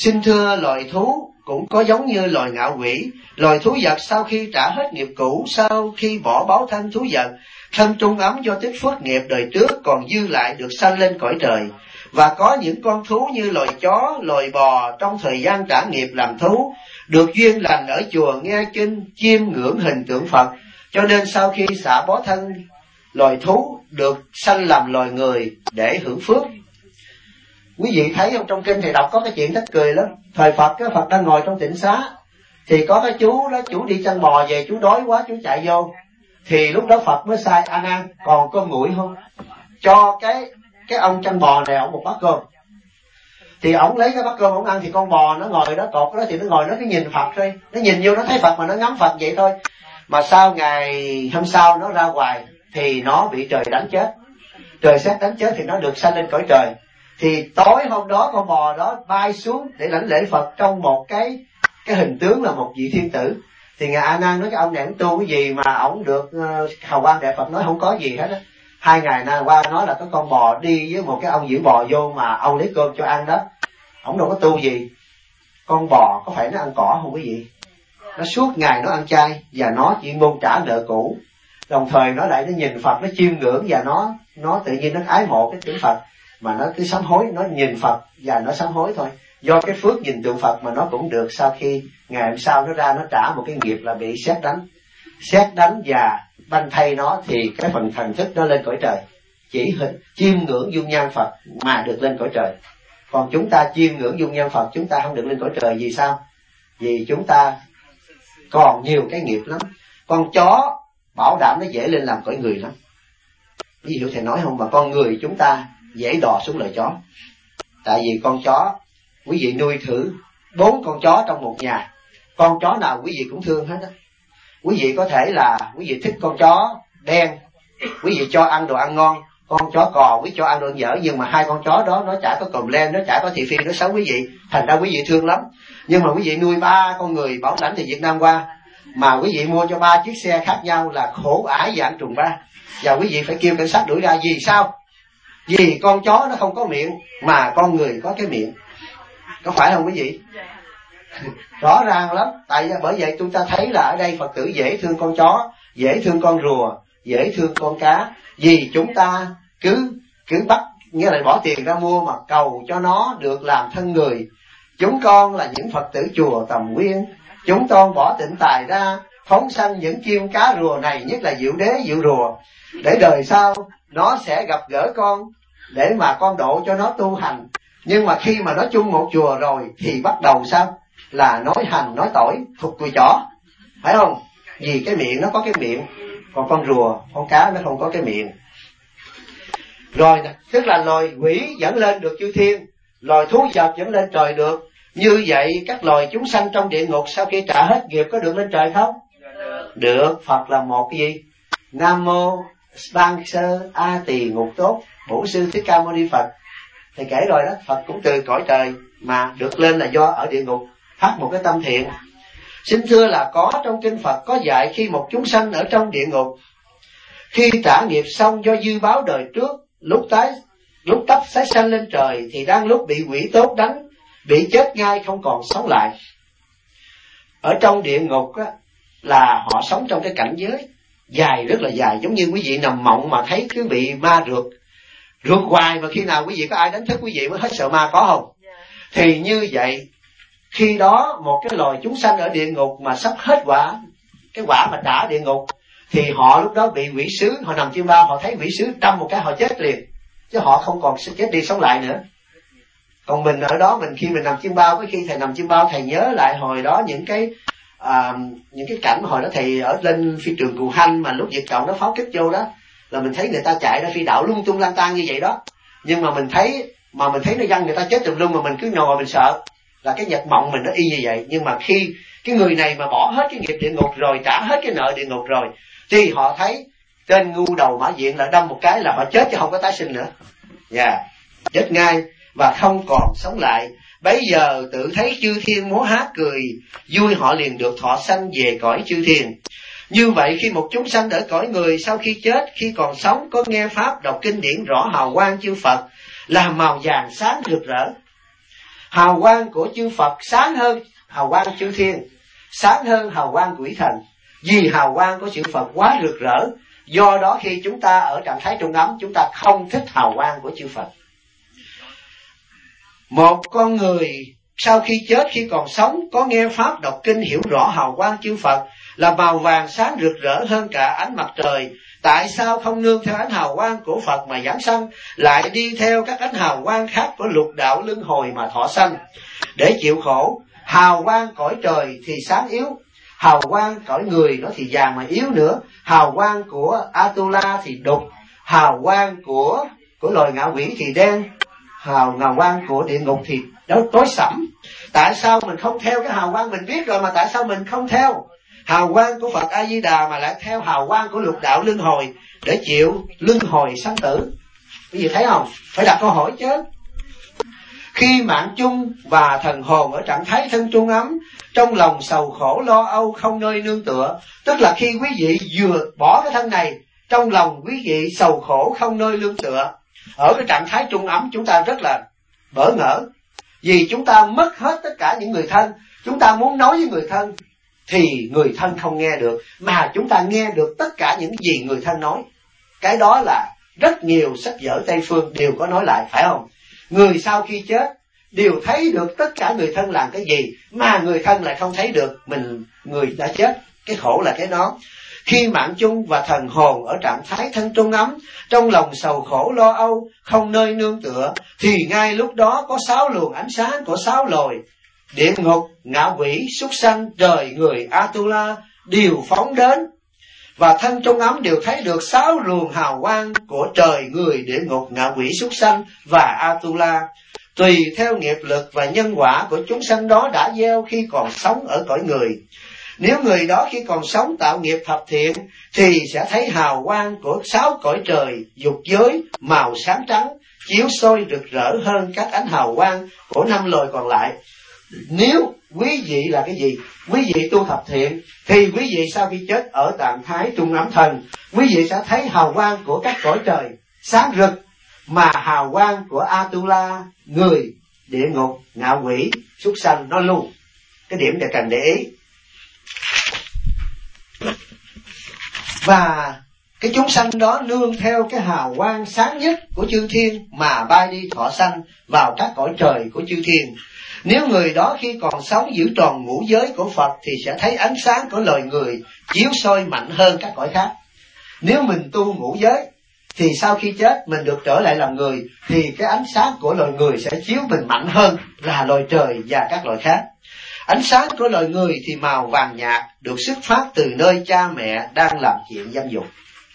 Xin thưa loài thú cũng có giống như loài ngạo quỷ. Loài thú vật sau khi trả hết nghiệp cũ, sau khi bỏ báo thân thú vật, thân trung ấm do tích phước nghiệp đời trước còn dư lại được sanh lên cõi trời. Và có những con thú như loài chó, loài bò trong thời gian trả nghiệp làm thú, được duyên lành ở chùa nghe kinh, chiêm ngưỡng hình tượng Phật, cho nên sau khi xả bó thân loài thú được sanh làm loài người để hưởng phước. Quý vị thấy không, trong kinh thì đọc có cái chuyện tức cười lắm. Thời Phật, cái Phật đang ngồi trong tịnh xá, thì có cái chú đó, chú đi chăn bò về, chú đói quá, chú chạy vô. Thì lúc đó Phật mới sai: A Nan, còn cơm nguội không? Cho cái ông chăn bò này ông một bát cơm. Thì ổng lấy cái bát cơm ổng ăn, thì con bò nó ngồi đó cột đó, thì nó ngồi nó cứ nhìn Phật thôi, nó nhìn vô nó thấy Phật mà nó ngắm Phật vậy thôi. Mà sau ngày hôm sau nó ra ngoài thì nó bị trời đánh chết, trời sét đánh chết, thì nó được sanh lên cõi trời. Thì tối hôm đó con bò đó bay xuống để lãnh lễ Phật trong một cái hình tướng là một vị thiên tử. Thì ngài A Nan nói: cái ông này ông tu cái gì mà ổng được hào quang đẹp? Phật nói: không có gì hết á. 2 ngày qua nói là có con bò đi với một cái ông giữ bò vô mà ông lấy cơm cho ăn đó. Ổng đâu có tu gì. Con bò có phải nó ăn cỏ không quý vị? Nó suốt ngày nó ăn chay, và nó chỉ mong trả nợ cũ. Đồng thời nó lại nó nhìn Phật, nó chiêm ngưỡng, và nó tự nhiên nó ái mộ cái chữ Phật, mà nó cứ sám hối, nó nhìn Phật và nó sám hối thôi. Do cái phước nhìn tượng Phật mà nó cũng được. Sau khi ngày hôm sau nó ra, nó trả một cái nghiệp là bị sét đánh và banh thay nó, thì cái phần thần thức nó lên cõi trời, chỉ chiêm ngưỡng dung nhan Phật mà được lên cõi trời. Còn chúng ta chiêm ngưỡng dung nhan Phật, chúng ta không được lên cõi trời. Vì sao? Vì chúng ta còn nhiều cái nghiệp lắm. Con chó bảo đảm nó dễ lên làm cõi người lắm, ví dụ thầy nói không? Mà con người chúng ta dễ đò xuống lời chó. Tại vì con chó, quý vị nuôi thử 4 con chó trong một nhà, con chó nào quý vị cũng thương hết á. Quý vị có thể là quý vị thích con chó đen, quý vị cho ăn đồ ăn ngon. Con chó cò quý cho ăn đồ ăn dở, nhưng mà 2 con chó đó nó chả có còm len, nó chả có thị phi, nó xấu quý vị, thành ra quý vị thương lắm. Nhưng mà quý vị nuôi 3 con người bảo lãnh từ Việt Nam qua, mà quý vị mua cho 3 chiếc xe khác nhau là khổ ải dạng trùng ba, và quý vị phải kêu cảnh sát đuổi ra. Vì sao? Vì con chó nó không có miệng, mà con người có cái miệng. Có phải không quý vị? Rõ ràng lắm. Bởi vậy chúng ta thấy là ở đây Phật tử dễ thương con chó, dễ thương con rùa, dễ thương con cá. Vì chúng ta cứ bắt, nghĩa là bỏ tiền ra mua mà cầu cho nó được làm thân người. Chúng con là những Phật tử chùa Tầm Nguyên, chúng con bỏ tịnh tài ra phóng sanh những chim cá rùa này, nhất là diệu đế diệu rùa, để đời sau nó sẽ gặp gỡ con, để mà con độ cho nó tu hành. Nhưng mà khi mà nó chung một chùa rồi thì bắt đầu sao? Là nói hành nói tỏi, phục cùi chỏ, phải không? Vì cái miệng nó có cái miệng, còn con rùa, con cá nó không có cái miệng. Rồi tức là loài quỷ dẫn lên được chư thiên, loài thú vật dẫn lên trời được. Như vậy các loài chúng sanh trong địa ngục sau khi trả hết nghiệp có được lên trời không? Được. Phật là một cái gì? Nam mô Bang Sơ A Tỳ Ngục Tốt Bổn Sư Thích Ca Mâu Ni Phật. Thầy kể rồi đó, Phật cũng từ cõi trời mà được lên là do ở địa ngục phát một cái tâm thiện. Xin thưa là có trong kinh Phật có dạy khi một chúng sanh ở trong địa ngục, khi trả nghiệp xong do dư báo đời trước, lúc tấp sái sanh lên trời, thì đang lúc bị quỷ tốt đánh, bị chết ngay không còn sống lại. Ở trong địa ngục á, là họ sống trong cái cảnh giới dài, rất là dài, giống như quý vị nằm mộng mà thấy cứ bị ma rượt hoài, mà khi nào quý vị có ai đánh thức quý vị mới hết sợ ma, có không? Thì như vậy, khi đó một cái loài chúng sanh ở địa ngục mà sắp hết cái quả mà trả địa ngục, thì họ lúc đó bị quỷ sứ, họ nằm chim bao, họ thấy quỷ sứ đâm một cái họ chết liền, chứ họ không còn chết đi sống lại nữa. Còn mình ở đó, khi mình nằm chim bao, khi thầy nằm chim bao, thầy nhớ lại hồi đó những cái cảnh hồi đó thầy ở lên phi trường Cù Hanh mà lúc Việt Cộng nó pháo kích vô đó, là mình thấy người ta chạy ra phi đạo lung tung lang tan như vậy đó. Nhưng mà mình thấy nó văng người ta chết tùm lum, mà mình cứ nhồi mình sợ, là cái nhật mộng mình nó y như vậy. Nhưng mà khi cái người này mà bỏ hết cái nghiệp địa ngục rồi, trả hết cái nợ địa ngục rồi, thì họ thấy tên ngu đầu mã diện là đâm một cái là họ chết chứ không có tái sinh nữa. Chết ngay và không còn sống lại. Bấy giờ tự thấy chư thiên múa hát cười, vui họ liền được thọ sanh về cõi chư thiên. Như vậy khi một chúng sanh ở cõi người sau khi chết, khi còn sống có nghe pháp đọc kinh điển rõ hào quang chư Phật, làm màu vàng sáng rực rỡ. Hào quang của chư Phật sáng hơn hào quang chư thiên, sáng hơn hào quang quỷ thần, vì hào quang của chư Phật quá rực rỡ. Do đó khi chúng ta ở trạng thái trung ấm, chúng ta không thích hào quang của chư Phật. Một con người sau khi chết, khi còn sống, có nghe Pháp đọc kinh, hiểu rõ hào quang chư Phật là màu vàng sáng rực rỡ hơn cả ánh mặt trời. Tại sao không nương theo ánh hào quang của Phật mà giảng sanh, lại đi theo các ánh hào quang khác của lục đạo luân hồi mà thọ sanh để chịu khổ? Hào quang cõi trời thì sáng yếu, hào quang cõi người nó thì vàng mà yếu nữa. Hào quang của Atula thì đục, hào quang của loài ngạ quỷ thì đen, hào quang của địa ngục thì tối sẫm. Tại sao mình không theo cái hào quang mình biết rồi, mà tại sao mình không theo hào quang của Phật A Di Đà mà lại theo hào quang của lục đạo luân hồi để chịu luân hồi sanh tử? Quý vị thấy không? Phải đặt câu hỏi chứ. Khi mạng chung và thần hồn ở trạng thái thân trung ấm, trong lòng sầu khổ lo âu không nơi nương tựa, tức là khi quý vị vừa bỏ cái thân này, trong lòng quý vị sầu khổ không nơi nương tựa. Ở cái trạng thái trung ấm chúng ta rất là bỡ ngỡ, vì chúng ta mất hết tất cả những người thân. Chúng ta muốn nói với người thân thì người thân không nghe được, mà chúng ta nghe được tất cả những gì người thân nói. Cái đó là rất nhiều sách vở Tây Phương đều có nói lại, phải không? Người sau khi chết đều thấy được tất cả người thân làm cái gì, mà người thân lại không thấy được người đã chết. Cái khổ là cái đó. Khi mạng chung và thần hồn ở trạng thái thân trung ấm, trong lòng sầu khổ lo âu không nơi nương tựa, thì ngay lúc đó có 6 luồng ánh sáng của 6 loài địa ngục, ngạ quỷ, súc sanh, trời, người, Atula đều phóng đến, và thân trung ấm đều thấy được 6 luồng hào quang của trời, người, địa ngục, ngạ quỷ, súc sanh và Atula. Tùy theo nghiệp lực và nhân quả của chúng sanh đó đã gieo khi còn sống ở cõi người. Nếu người đó khi còn sống tạo nghiệp thập thiện thì sẽ thấy hào quang của 6 cõi trời dục giới màu sáng trắng, chiếu soi rực rỡ hơn các ánh hào quang của 5 loài còn lại. Nếu quý vị là cái gì? Quý vị tu thập thiện thì quý vị sau khi chết ở trạng thái trung ấm thần, quý vị sẽ thấy hào quang của các cõi trời sáng rực, mà hào quang của Atula, người, địa ngục, ngạ quỷ, súc sanh nó lưu. Cái điểm để cần để ý. Và cái chúng sanh đó nương theo cái hào quang sáng nhất của chư thiên mà bay đi thọ sanh vào các cõi trời của chư thiên. Nếu người đó khi còn sống giữ tròn ngũ giới của Phật thì sẽ thấy ánh sáng của loài người chiếu soi mạnh hơn các cõi khác. Nếu mình tu ngũ giới thì sau khi chết mình được trở lại làm người, thì cái ánh sáng của loài người sẽ chiếu mình mạnh hơn là loài trời và các loài khác. Ánh sáng của loài người thì màu vàng nhạt, được xuất phát từ nơi cha mẹ đang làm chuyện dâm dục.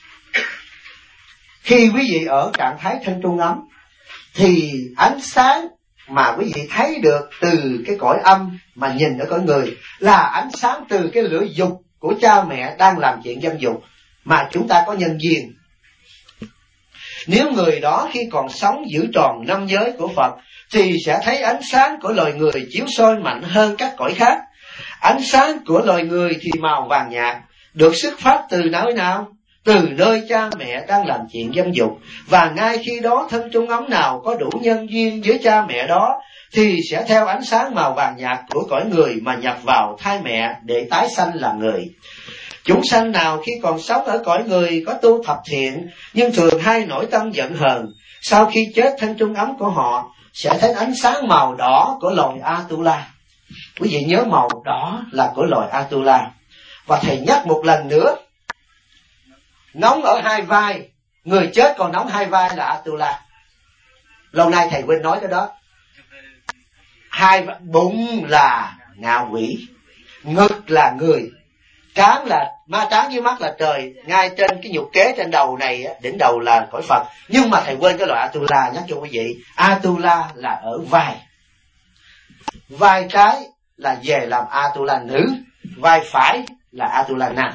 Khi quý vị ở trạng thái thân trung ấm thì ánh sáng mà quý vị thấy được từ cái cõi âm mà nhìn ở cõi người là ánh sáng từ cái lửa dục của cha mẹ đang làm chuyện dâm dục mà chúng ta có nhân duyên. Nếu người đó khi còn sống giữ tròn 5 giới của Phật thì sẽ thấy ánh sáng của loài người chiếu soi mạnh hơn các cõi khác. Ánh sáng của loài người thì màu vàng nhạt, được xuất phát từ nơi nào? Từ nơi cha mẹ đang làm chuyện dâm dục. Và ngay khi đó thân trung ấm nào có đủ nhân duyên với cha mẹ đó thì sẽ theo ánh sáng màu vàng nhạt của cõi người mà nhập vào thai mẹ để tái sanh làm người. Chúng sanh nào khi còn sống ở cõi người có tu thập thiện nhưng thường hay nổi tâm giận hờn, sau khi chết thân trung ấm của họ sẽ thấy ánh sáng màu đỏ của loài Atula. Quý vị nhớ màu đỏ là của loài Atula. Và thầy nhắc một lần nữa, nóng ở hai vai, người chết còn nóng hai vai là Atula. Lâu nay thầy quên nói cái đó. Bụng là ngạ quỷ, ngực là người, trán là ma, trán với mắt là trời, ngay trên cái nhục kế trên đầu này đỉnh đầu là cõi Phật. Nhưng mà thầy quên cái loại Atula, nhắc cho quý vị. Atula là ở vai. Vai trái là về làm Atula nữ, vai phải là Atula nam.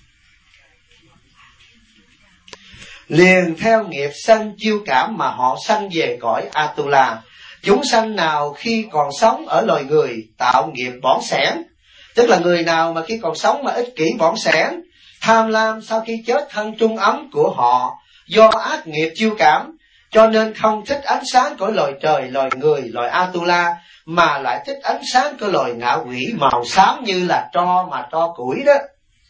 Liền theo nghiệp sanh chiêu cảm mà họ sanh về cõi Atula. Chúng sanh nào khi còn sống ở loài người tạo nghiệp bỏn sẻn, tức là người nào mà khi còn sống mà ích kỷ bỏn sẻn, tham lam, sau khi chết thân trung ấm của họ do ác nghiệp chiêu cảm, cho nên không thích ánh sáng của loài trời, loài người, loài Atula, mà lại thích ánh sáng của loài ngạ quỷ màu xám như là tro, mà tro củi đó.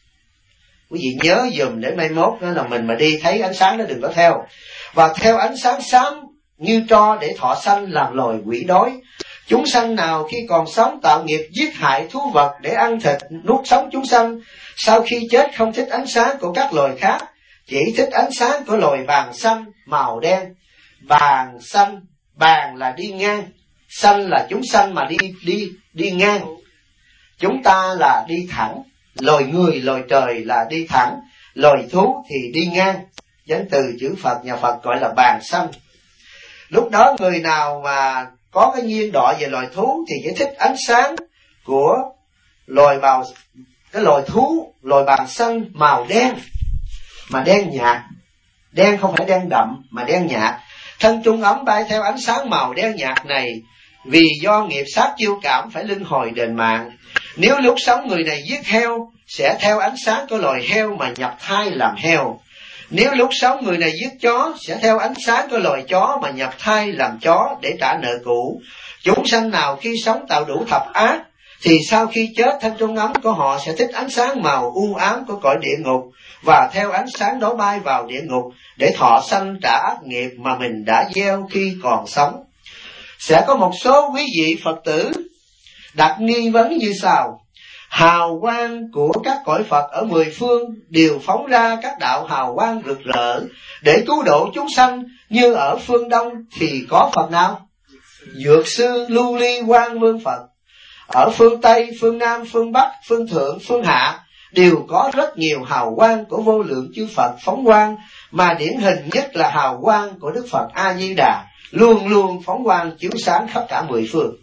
Quý vị nhớ dùm để mai mốt nữa là mình mà đi thấy ánh sáng đó đừng có theo. Và theo ánh sáng xám như tro để thọ sanh làm loài quỷ đói. Chúng sanh nào khi còn sống tạo nghiệp giết hại thú vật để ăn thịt nuốt sống chúng sanh, sau khi chết không thích ánh sáng của các loài khác, chỉ thích ánh sáng của loài vàng xanh màu đen. Vàng xanh, vàng là đi ngang, xanh là chúng sanh mà đi ngang. Chúng ta là đi thẳng, loài người loài trời là đi thẳng, loài thú thì đi ngang. Danh từ chữ Phật nhà Phật gọi là vàng xanh. Lúc đó người nào mà có cái nhiên đọa về loài thú thì chỉ thích ánh sáng của loài bào, cái loài thú, loài vàng xanh màu đen, mà đen nhạt. Đen không phải đen đậm mà đen nhạt. Thân trung ấm bay theo ánh sáng màu đen nhạt này, vì do nghiệp sát chiêu cảm phải luân hồi đền mạng. Nếu lúc sống người này giết heo, sẽ theo ánh sáng của loài heo mà nhập thai làm heo. Nếu lúc sống người này giết chó, sẽ theo ánh sáng của loài chó mà nhập thai làm chó để trả nợ cũ. Chúng sanh nào khi sống tạo đủ thập ác, thì sau khi chết thân trung ấm của họ sẽ thích ánh sáng màu u ám của cõi địa ngục, và theo ánh sáng đó bay vào địa ngục để thọ sanh trả ác nghiệp mà mình đã gieo khi còn sống. Sẽ có một số quý vị Phật tử đặt nghi vấn như sau: hào quang của các cõi Phật ở mười phương đều phóng ra các đạo hào quang rực rỡ để cứu độ chúng sanh, như ở phương Đông thì có Phật nào? Dược sư Lưu Ly Quang Vương Phật. Ở phương Tây, phương Nam, phương Bắc, phương Thượng, phương Hạ đều có rất nhiều hào quang của vô lượng chư Phật phóng quang, mà điển hình nhất là hào quang của Đức Phật A Di Đà, luôn luôn phóng quang chiếu sáng khắp cả mười phương.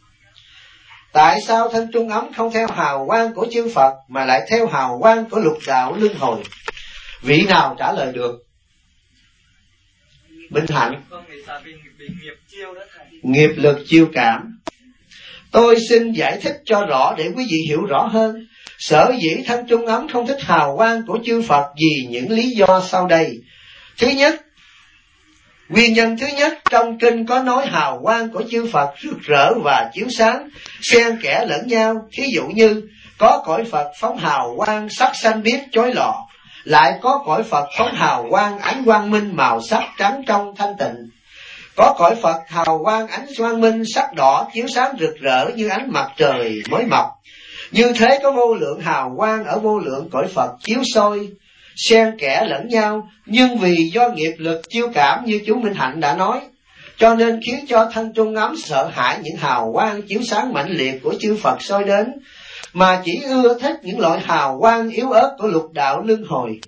Tại sao thân trung ấm không theo hào quang của chư Phật mà lại theo hào quang của lục đạo luân hồi? Vị nào trả lời được? Bình Hạnh. Nghiệp lực chiêu cảm. Tôi xin giải thích cho rõ để quý vị hiểu rõ hơn. Sở dĩ thân trung ấm không thích hào quang của chư Phật vì những lý do sau đây. Thứ nhất, nguyên nhân thứ nhất, trong kinh có nói hào quang của chư Phật rực rỡ và chiếu sáng, xen kẽ lẫn nhau. Thí dụ như có cõi Phật phóng hào quang sắc xanh biếc chói lòa, lại có cõi Phật phóng hào quang ánh quang minh màu sắc trắng trong thanh tịnh. Có cõi Phật hào quang ánh quang minh sắc đỏ chiếu sáng rực rỡ như ánh mặt trời mới mọc. Như thế có vô lượng hào quang ở vô lượng cõi Phật chiếu soi, xen kẽ lẫn nhau, nhưng vì do nghiệp lực chiêu cảm như chú Minh Hạnh đã nói, cho nên khiến cho thân trung ấm sợ hãi những hào quang chiếu sáng mãnh liệt của chư Phật soi đến, mà chỉ ưa thích những loại hào quang yếu ớt của lục đạo luân hồi.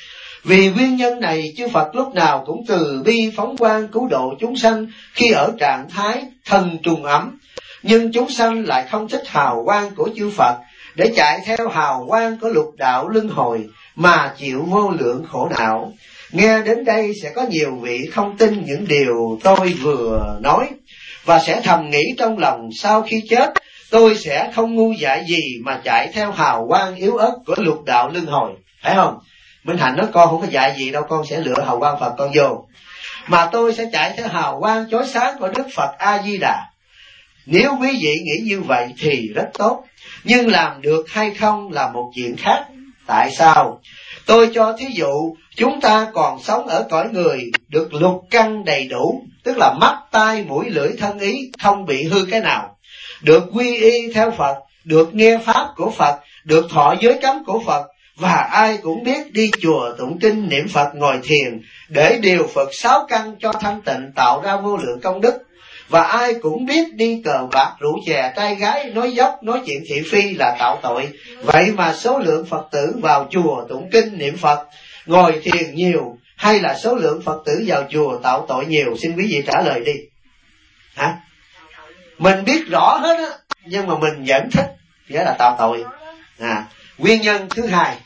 Vì nguyên nhân này, chư Phật lúc nào cũng từ bi phóng quang cứu độ chúng sanh khi ở trạng thái thân trung ấm, nhưng chúng sanh lại không thích hào quang của chư Phật, để chạy theo hào quang của lục đạo luân hồi mà chịu vô lượng khổ não. Nghe đến đây sẽ có nhiều vị không tin những điều tôi vừa nói, và sẽ thầm nghĩ trong lòng sau khi chết tôi sẽ không ngu dại gì mà chạy theo hào quang yếu ớt của lục đạo luân hồi. Phải không? Minh Hạnh nói con không có dạy gì đâu, con sẽ lựa hào quang Phật con vô, mà tôi sẽ chạy theo hào quang chói sáng của Đức Phật A Di Đà. Nếu quý vị nghĩ như vậy thì rất tốt, nhưng làm được hay không là một chuyện khác. Tại sao? Tôi cho thí dụ, chúng ta còn sống ở cõi người, được lục căn đầy đủ, tức là mắt, tai, mũi, lưỡi, thân, ý, không bị hư cái nào, được quy y theo Phật, được nghe pháp của Phật, được thọ giới cấm của Phật, và ai cũng biết đi chùa tụng kinh niệm Phật ngồi thiền để điều Phật sáu căn cho thanh tịnh tạo ra vô lượng công đức. Và ai cũng biết đi cờ bạc rượu chè trai gái nói dốc nói chuyện thị phi là tạo tội. Vậy mà số lượng Phật tử vào chùa tụng kinh niệm Phật ngồi thiền nhiều, hay là số lượng Phật tử vào chùa tạo tội nhiều? Xin quý vị trả lời đi. Hả? Mình biết rõ hết á, nhưng mà mình vẫn thích, nghĩa là tạo tội. Nguyên nhân thứ hai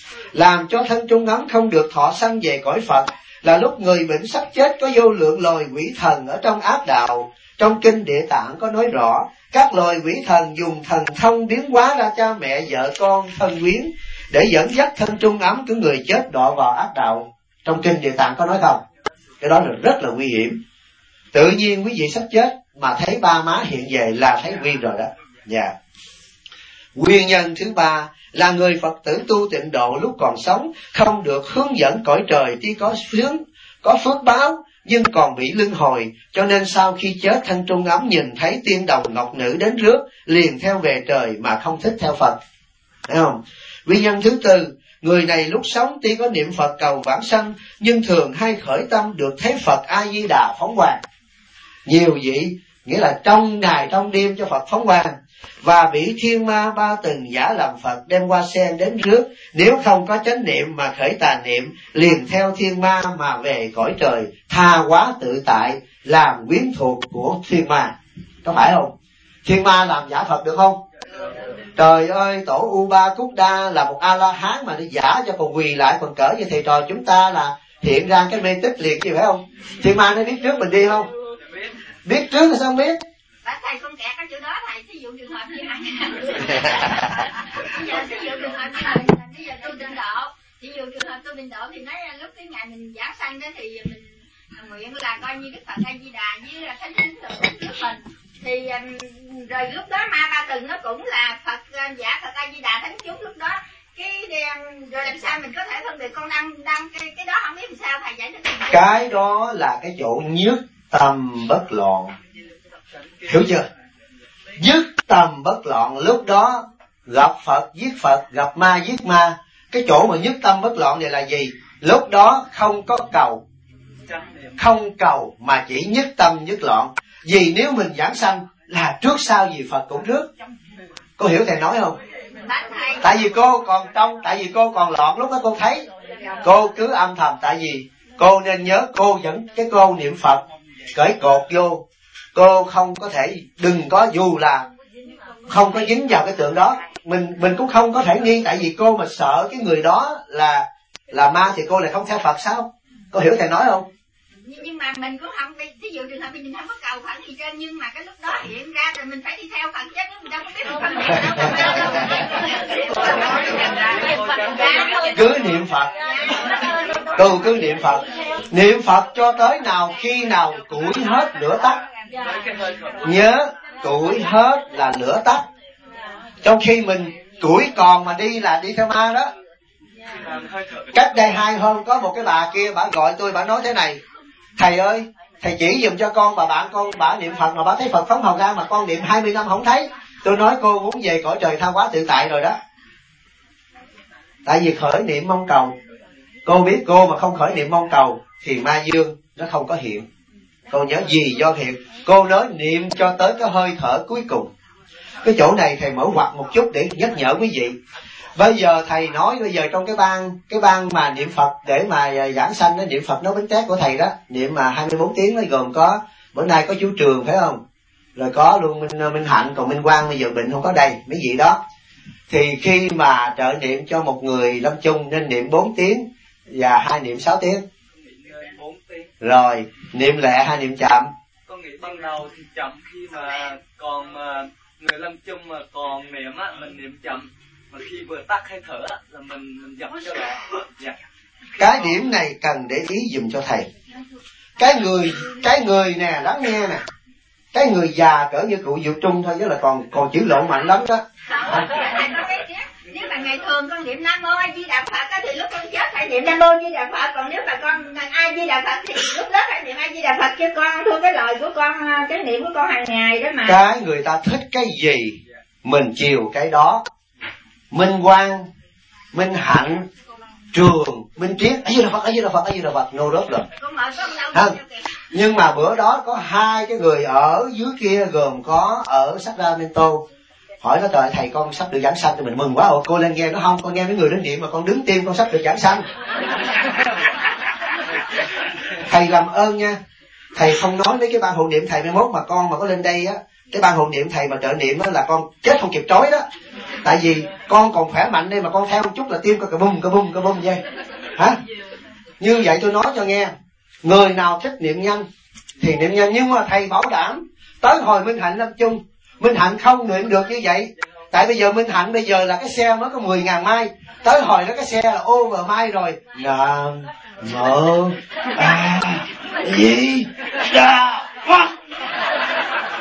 làm cho thân trung ấm không được thọ sanh về cõi Phật là lúc người bệnh sắp chết có vô lượng loài quỷ thần ở trong ác đạo. Trong kinh Địa Tạng có nói rõ, các loài quỷ thần dùng thần thông biến hóa ra cha mẹ, vợ con, thân quyến để dẫn dắt thân trung ấm của người chết đọa vào ác đạo. Trong kinh Địa Tạng có nói không? Cái đó là rất là nguy hiểm. Tự nhiên quý vị sắp chết, mà thấy ba má hiện về là thấy nguyên rồi đó. Dạ. Nguyên nhân thứ ba là người Phật tử tu tịnh độ lúc còn sống không được hướng dẫn cõi trời, tuy có phước báo nhưng còn bị luân hồi, cho nên sau khi chết thân trung ấm nhìn thấy tiên đồng ngọc nữ đến rước liền theo về trời mà không thích theo Phật. Thấy không? Nguyên nhân thứ tư, người này lúc sống tuy có niệm Phật cầu vãng sanh nhưng thường hay khởi tâm được thấy Phật A Di Đà phóng quang. Nhiều vị nghĩa là trong ngày trong đêm cho Phật phóng quang, và bị thiên ma ba từng giả làm Phật đem hoa sen đến rước, nếu không có chánh niệm mà khởi tà niệm liền theo thiên ma mà về cõi trời, tha hóa tự tại, làm quyến thuộc của thiên ma. Có phải không? Thiên ma làm giả Phật được không? Trời ơi, tổ Uba Cúc Đa là một A-la-hán mà nó giả cho còn quỳ lại còn cỡ như thầy trò chúng ta là hiện ra cái mê tích liền chứ, phải không? Thiên ma nó biết trước mình đi không? Biết trước thì sao không biết? Thầy không kẹt cái chỗ đó thầy, ví dụ trường hợp như này. Bây giờ ví dụ trường hợp như này, bây giờ tôi tịnh độ, ví dụ trường hợp tôi tịnh độ thì nói lúc cái ngày mình giảng sanh đó thì mình nguyện là coi như Đức Phật A Di Đà với là thánh thánh tượng trước mình, thì rồi lúc đó ma ba từng nó cũng là Phật giả Phật A Di Đà thánh chúng, lúc đó cái rồi làm sao mình có thể phân biệt con đăng cái đó không biết làm sao thầy giải thích. Cái đó là cái chỗ nhất tâm bất loạn, hiểu chưa? Dứt tâm bất loạn, lúc đó gặp Phật giết Phật, gặp ma giết ma. Cái chỗ mà nhất tâm bất loạn này là gì? Lúc đó không có cầu, không cầu mà chỉ nhất tâm nhất loạn. Vì nếu mình giảng sanh là trước sau gì Phật cũng trước. Cô hiểu thầy nói không? Tại vì cô còn loạn lúc đó cô thấy. Cô cứ âm thầm, tại vì cô nên nhớ cô vẫn cái cô niệm Phật cởi cột vô, cô không có thể, đừng có, dù là không có dính vào cái tượng đó, mình cũng không có thể nghi, tại vì cô mà sợ cái người đó là ma thì cô lại không theo Phật sao? Cô hiểu thầy nói không? Nhưng mà mình cũng không, ví dụ trường hợp mình không có cầu Phật gì trên, nhưng mà cái lúc đó hiện ra rồi mình phải đi theo Phật chứ, mình đâu có biết Phật đâu. Cứ niệm Phật, cô cứ niệm Phật, niệm Phật cho tới nào khi nào củi hết lửa tắt. Nhớ củi hết là lửa tắt. Trong khi mình củi còn mà đi là đi theo ma đó. Cách đây 2 hôm có một cái bà kia, bà gọi tôi, bà nói thế này: thầy ơi, thầy chỉ dùm cho con, bạn con bà niệm Phật mà bà thấy Phật phóng hào quang mà con niệm 20 năm không thấy. Tôi nói cô muốn về cõi trời tha hóa tự tại rồi đó. Tại vì khởi niệm mong cầu. Cô biết cô mà không khởi niệm mong cầu thì ma dương nó không có hiện. Cô nhớ gì do hiện. Cô nói niệm cho tới cái hơi thở cuối cùng. Cái chỗ này thầy mở ngoặt một chút để nhắc nhở quý vị. Bây giờ thầy nói, bây giờ trong cái ban mà niệm Phật để mà giảng sanh đó, niệm Phật nấu bánh tét của thầy đó, niệm mà 24 tiếng nó gồm có, bữa nay có chú Trường phải không? Rồi có luôn Minh Hạnh, còn Minh Quang bây giờ bệnh không có đây, mấy vị đó. Thì khi mà trợ niệm cho một người lâm chung nên niệm 4 tiếng và 2 niệm 6 tiếng. Rồi niệm lẹ hay niệm chậm? Con nghĩ ban đầu thì chậm, khi mà còn người lâm chung mà còn niệm á, mình niệm chậm, mà khi vừa tắt hơi thở á là mình dập cho lẹ. Dạ. Cái điểm này cần để ý dùm cho thầy. Cái người nè, lắng nghe nè, cái người già cỡ như cụ Diệu Trung thôi, chứ là còn chữ lộn mạnh lắm đó. Nếu mà ngày thường con niệm Nam Mô A Di Đà Phật á, thì lúc con chết phải niệm Nam Mô A Di Đà Phật, còn nếu mà con A Di Đà Phật thì lúc đó phải niệm A Di Đà Phật, chứ con thôi cái lời của con, cái niệm của con hàng ngày đó mà. Cái người ta thích cái gì mình chiều cái đó. Minh Quang, Minh Hạnh, Trường, Minh Triết, A Di Đà Phật, A Di Đà Phật, A Di Đà Phật, nô đốt rồi. Nhưng mà bữa đó có 2 cái người ở dưới kia, gồm có ở Sacramento, hỏi nó trời thầy con sắp được giảng sanh, thì mình mừng quá. Cô lên nghe nó không, con nghe mấy người đến niệm mà con đứng tim con sắp được giảng sanh. Thầy làm ơn nha, thầy không nói với cái ban hộ niệm thầy mai mốt mà con mà có lên đây á, cái ban hộ niệm thầy mà trợ niệm á là con chết không kịp trói đó. Tại vì con còn khỏe mạnh đây mà con theo một chút là tim con cà bum vậy. Hả? Như vậy tôi nói cho nghe, người nào thích niệm nhanh thì niệm nhanh, nhưng mà thầy bảo đảm tới hồi Minh Hạnh lâm chung, Minh Hạnh không niệm được như vậy. Tại bây giờ Minh Hạnh bây giờ là cái xe mới có 10.000 mai, tới hồi đó cái xe là over mai rồi. Nam Mô A Di Đà Phật.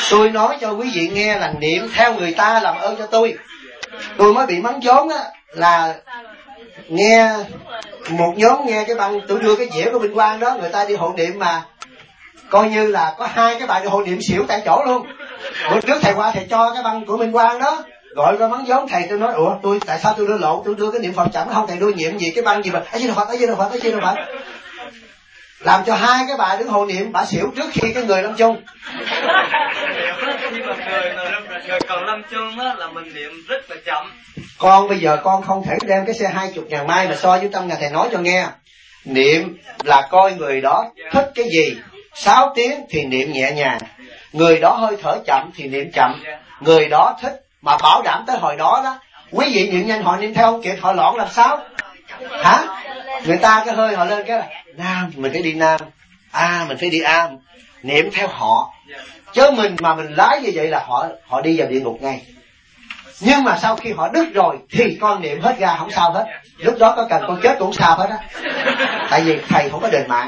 Tôi nói cho quý vị nghe là niệm theo người ta làm ơn cho tôi. Tôi mới bị mắng vốn á, là nghe một nhóm nghe cái băng tôi đưa cái dĩa của Minh Quang đó, người ta đi hộ niệm mà coi như là có 2 cái bài đi hộ niệm xỉu tại chỗ luôn. Bữa trước thầy qua thầy cho cái băng của Minh Quang đó, gọi ra mắng vốn thầy. Tôi nói ủa tôi tại sao tôi đưa lộn, tôi đưa cái niệm Phật chậm không, thầy đưa nhiệm gì cái băng gì mà ấy chứ đâu Phật, ấy chứ đâu Phật, ấy chứ đâu Phật, làm cho 2 cái bà đứng hộ niệm bà xỉu trước khi cái người lâm chung. Khi mà người còn lâm chung á là mình niệm rất là chậm. Con bây giờ con không thể đem cái xe 20.000 mai mà so với 100.000. Thầy nói cho nghe, niệm là coi người đó thích cái gì. 6 tiếng thì niệm nhẹ nhàng, người đó hơi thở chậm thì niệm chậm, người đó thích mà bảo đảm tới hồi đó đó. Quý vị niệm nhanh họ niệm theo không kịp, họ loạn làm sao hả? Người ta cái hơi họ lên cái là nam mình phải đi nam, a mình phải đi a, niệm theo họ. Chứ mình mà mình lái như vậy là họ đi vào địa ngục ngay. Nhưng mà sau khi họ đứt rồi thì con niệm hết ra không sao hết. Lúc đó có cần con chết cũng sao hết á. Tại vì thầy không có đền mạng.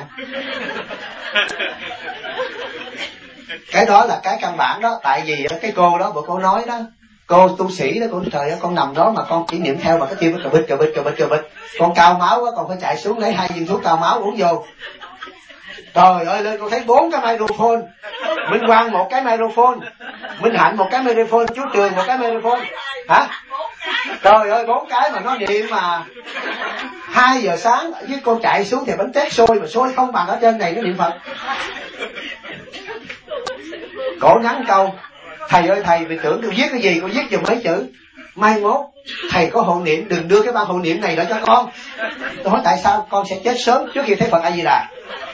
Cái đó là cái căn bản đó. Tại vì cái cô đó, cô nói đó, cô tu sĩ đó, cô nói trời ơi con nằm đó mà con chỉ niệm theo mà cái tim nó cà bịch. Con cao máu quá, con phải chạy xuống lấy 2 viên thuốc cao máu uống vô. Trời ơi lên con thấy 4 cái microphone, Minh Quang 1 cái microphone, Minh Hạnh 1 cái microphone, chú Trường 1 cái microphone hả? Trời ơi 4 cái mà nó niệm mà 2 giờ sáng với con chạy xuống thì bánh tét sôi mà sôi không bằng ở trên này nó niệm Phật. Cổ ngắn câu thầy ơi thầy vì tưởng tôi viết cái gì con viết dùm mấy chữ, mai mốt thầy có hộ niệm đừng đưa cái băng hộ niệm này lại cho con. Tôi hỏi tại sao? Con sẽ chết sớm trước khi thấy Phật A Di Đà.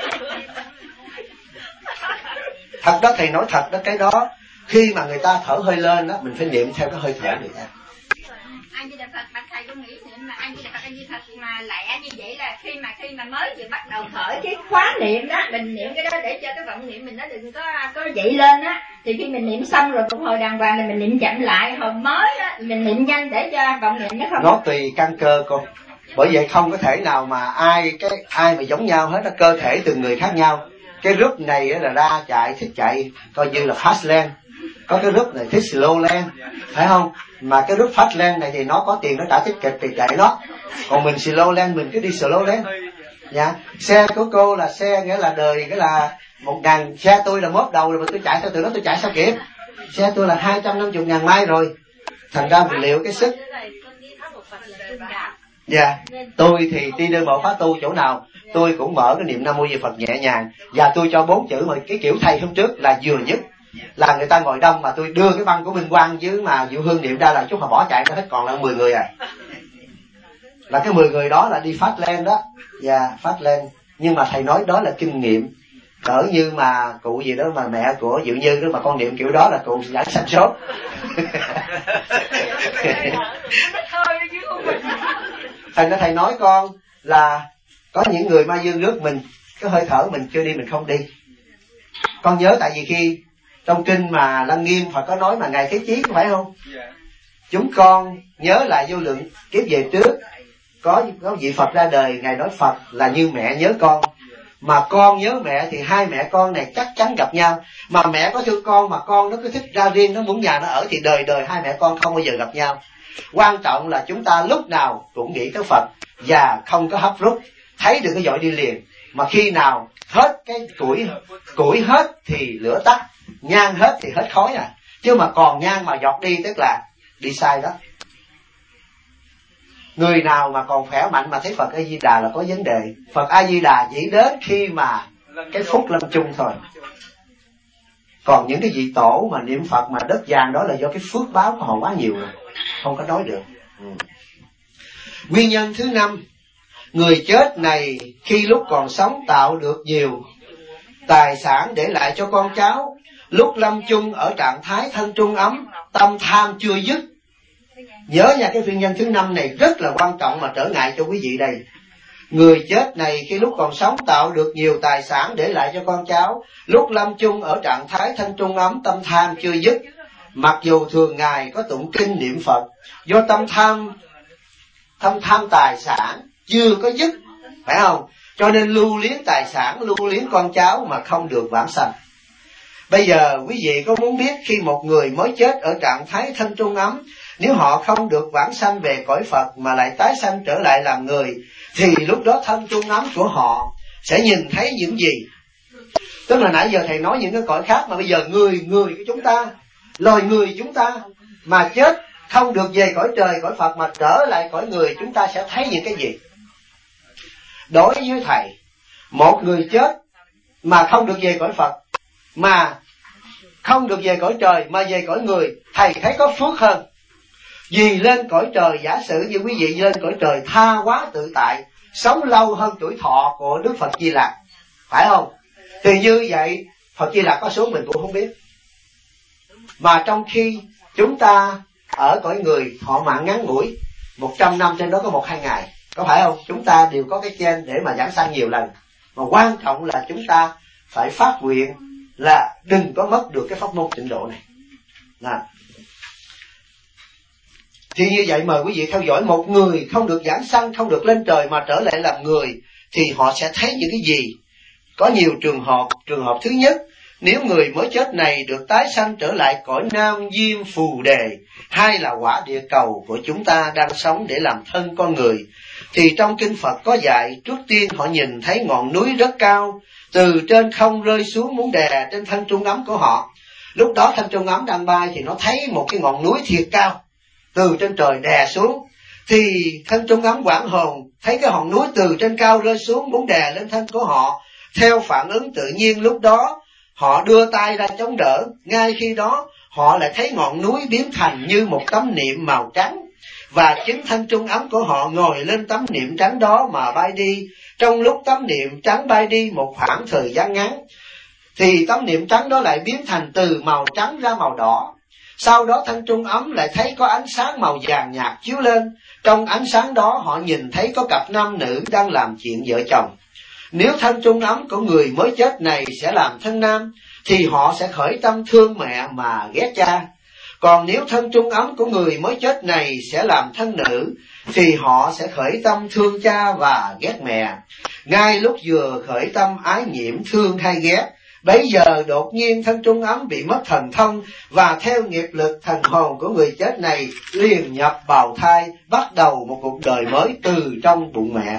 Thật đó, thầy nói thật đó, cái đó khi mà người ta thở hơi lên đó mình phải niệm theo cái hơi thở người ta. A Di Đà Phật, bạch thầy con nghĩ niệm mà A Di Đà Phật, A Di Đà Phật mà lẹ như vậy là khi mà mới vừa bắt đầu khởi cái khóa niệm đó, mình niệm cái đó để cho cái vọng niệm mình nó đừng có dậy lên á. Thì khi mình niệm xong rồi phục hồi đàng hoàng thì mình niệm chậm lại, hồi mới á mình niệm nhanh để cho vọng niệm nó không. Nó tùy căn cơ con. Bởi vậy không có thể nào mà ai mà giống nhau hết, đó cơ thể từng người khác nhau. Cái group này là ra chạy thích chạy coi như là fast lane, có cái group này thích slow lane, phải không? Mà cái group fast lane này thì nó có tiền nó trả tích kịch thì chạy nó, còn mình slow lane mình cứ đi slow lane. Dạ, xe của cô là xe nghĩa là đời nghĩa là 1.000, xe tôi là mốt đầu rồi mà tôi chạy theo từ đó tôi chạy sao kịp? Xe tôi là 250.000 mai rồi, thành ra mình liệu cái sức. Dạ, tôi thì đi đơn bộ phá tu chỗ nào tôi cũng mở cái niệm Nam Mô Di Phật nhẹ nhàng, và tôi cho 4 chữ mà cái kiểu thầy hôm trước là vừa nhất, là người ta ngồi đông mà tôi đưa cái băng của Minh Quang với mà Diệu Hương niệm ra là chút họ bỏ chạy ra hết, còn là 10 người à. Là cái 10 người đó là đi phát lên đó, và phát lên. Nhưng mà thầy nói đó là kinh nghiệm. Cỡ như mà cụ gì đó mà mẹ của Diệu Như đó mà con niệm kiểu đó là cụ giảng sanh sốt. Thành ra thầy nói con là có những người ma dương rước mình, cái hơi thở mình chưa đi mình không đi. Con nhớ tại vì khi trong kinh mà Lăng Nghiêm Phật có nói mà Ngài Thế Chí có phải không? Chúng con nhớ lại vô lượng kiếp về trước, có vị Phật ra đời, Ngài nói Phật là như mẹ nhớ con, mà con nhớ mẹ thì 2 mẹ con này chắc chắn gặp nhau. Mà mẹ có thương con mà con nó cứ thích ra riêng, nó muốn nhà nó ở thì đời đời 2 mẹ con không bao giờ gặp nhau. Quan trọng là chúng ta lúc nào cũng nghĩ tới Phật và không có hấp rút, thấy được cái dội đi liền. Mà khi nào hết cái củi hết thì lửa tắt, nhang hết thì hết khói à. Chứ mà còn nhang mà giọt đi tức là đi sai đó. Người nào mà còn khỏe mạnh mà thấy Phật A Di Đà là có vấn đề. Phật A Di Đà chỉ đến khi mà cái phút lâm chung thôi. Còn những cái vị tổ mà niệm Phật mà đất vàng đó là do cái phước báo của họ quá nhiều rồi, không có nói được. Nguyên nhân thứ 5, người chết này khi lúc còn sống tạo được nhiều tài sản để lại cho con cháu, lúc lâm chung ở trạng thái thân trung ấm, tâm tham chưa dứt. Nhớ nha, cái nguyên nhân thứ 5 này rất là quan trọng mà trở ngại cho quý vị đây. Người chết này khi lúc còn sống tạo được nhiều tài sản để lại cho con cháu, lúc lâm chung ở trạng thái thân trung ấm, tâm tham chưa dứt. Mặc dù thường ngày có tụng kinh niệm Phật, do tâm tham tài sản chưa có dứt, phải không? Cho nên lưu luyến tài sản, lưu luyến con cháu mà không được vãng sanh. Bây giờ quý vị có muốn biết khi một người mới chết ở trạng thái thân trung ấm, nếu họ không được vãng sanh về cõi Phật mà lại tái sanh trở lại làm người, thì lúc đó thân trung ấm của họ sẽ nhìn thấy những gì? Tức là nãy giờ thầy nói những cái cõi khác, mà bây giờ người của chúng ta, loài người chúng ta mà chết không được về cõi trời cõi Phật mà trở lại cõi người, chúng ta sẽ thấy những cái gì? Đối với thầy, một người chết mà không được về cõi Phật, mà không được về cõi trời mà về cõi người, thầy thấy có phước hơn. Vì lên cõi trời, giả sử như quý vị lên cõi trời tha hóa tự tại, sống lâu hơn tuổi thọ của Đức Phật Di Lặc, phải không? Thì như vậy Phật Di Lặc có xuống mình cũng không biết. Mà trong khi chúng ta ở cõi người thọ mạng ngắn ngủi, 100 năm trên đó có 1-2 ngày, có phải không? Chúng ta đều có cái trên để mà giảng sanh nhiều lần. Mà quan trọng là chúng ta phải phát nguyện là đừng có mất được cái pháp môn tịnh độ này. Thì như vậy mời quý vị theo dõi, một người không được giảng sanh, không được lên trời mà trở lại làm người, thì họ sẽ thấy những cái gì? Có nhiều trường hợp. Trường hợp thứ nhất, nếu người mới chết này được tái sanh trở lại cõi Nam Diêm Phù Đề, hay là quả địa cầu của chúng ta đang sống để làm thân con người, thì trong kinh Phật có dạy, trước tiên họ nhìn thấy ngọn núi rất cao, từ trên không rơi xuống muốn đè trên thân trung ấm của họ. Lúc đó thân trung ấm đang bay thì nó thấy một cái ngọn núi thiệt cao từ trên trời đè xuống, thì thân trung ấm quảng hồn thấy cái hòn núi từ trên cao rơi xuống muốn đè lên thân của họ. Theo phản ứng tự nhiên lúc đó họ đưa tay ra chống đỡ, ngay khi đó họ lại thấy ngọn núi biến thành như một tấm niệm màu trắng, và chính thân trung ấm của họ ngồi lên tấm niệm trắng đó mà bay đi. Trong lúc tấm niệm trắng bay đi một khoảng thời gian ngắn, thì tấm niệm trắng đó lại biến thành từ màu trắng ra màu đỏ. Sau đó thân trung ấm lại thấy có ánh sáng màu vàng nhạt chiếu lên. Trong ánh sáng đó họ nhìn thấy có cặp nam nữ đang làm chuyện vợ chồng. Nếu thân trung ấm của người mới chết này sẽ làm thân nam, thì họ sẽ khởi tâm thương mẹ mà ghét cha. Còn nếu thân trung ấm của người mới chết này sẽ làm thân nữ, thì họ sẽ khởi tâm thương cha và ghét mẹ. Ngay lúc vừa khởi tâm ái nhiễm thương hay ghét, bấy giờ đột nhiên thân trung ấm bị mất thần thông, và theo nghiệp lực thần hồn của người chết này liền nhập bào thai, bắt đầu một cuộc đời mới từ trong bụng mẹ.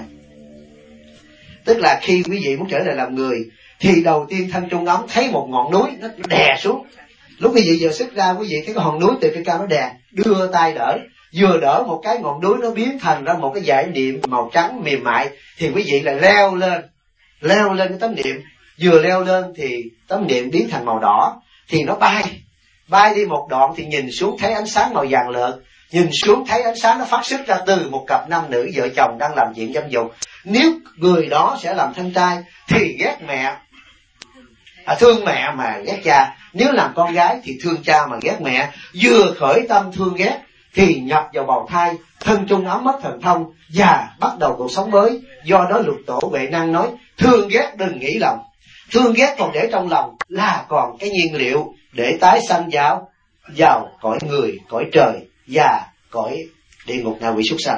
Tức là khi quý vị muốn trở lại làm người, thì đầu tiên thân trung ấm thấy một ngọn núi nó đè xuống. Lúc quý vị vừa xuất ra, quý vị thấy cái hòn núi từ trên cao nó đè, đưa tay đỡ, vừa đỡ một cái ngọn núi nó biến thành ra một cái dải niệm màu trắng mềm mại, thì quý vị lại leo lên cái tấm niệm. Vừa leo lên thì tấm niệm biến thành màu đỏ, thì nó bay đi một đoạn, thì nhìn xuống thấy ánh sáng màu vàng lợt, nhìn xuống thấy ánh sáng nó phát xuất ra từ một cặp nam nữ vợ chồng đang làm chuyện dâm dục. Nếu người đó sẽ làm thân trai thì ghét mẹ, thương mẹ mà ghét cha. Nếu làm con gái thì thương cha mà ghét mẹ. Vừa khởi tâm thương ghét thì nhập vào bào thai, thân trung ấm mất thần thông và bắt đầu cuộc sống mới. Do đó Lục Tổ Huệ Năng nói, thương ghét đừng nghĩ lòng. Thương ghét còn để trong lòng là còn cái nhiên liệu để tái sanh vào cõi người, cõi trời và cõi địa ngục ngạ quỷ súc sanh.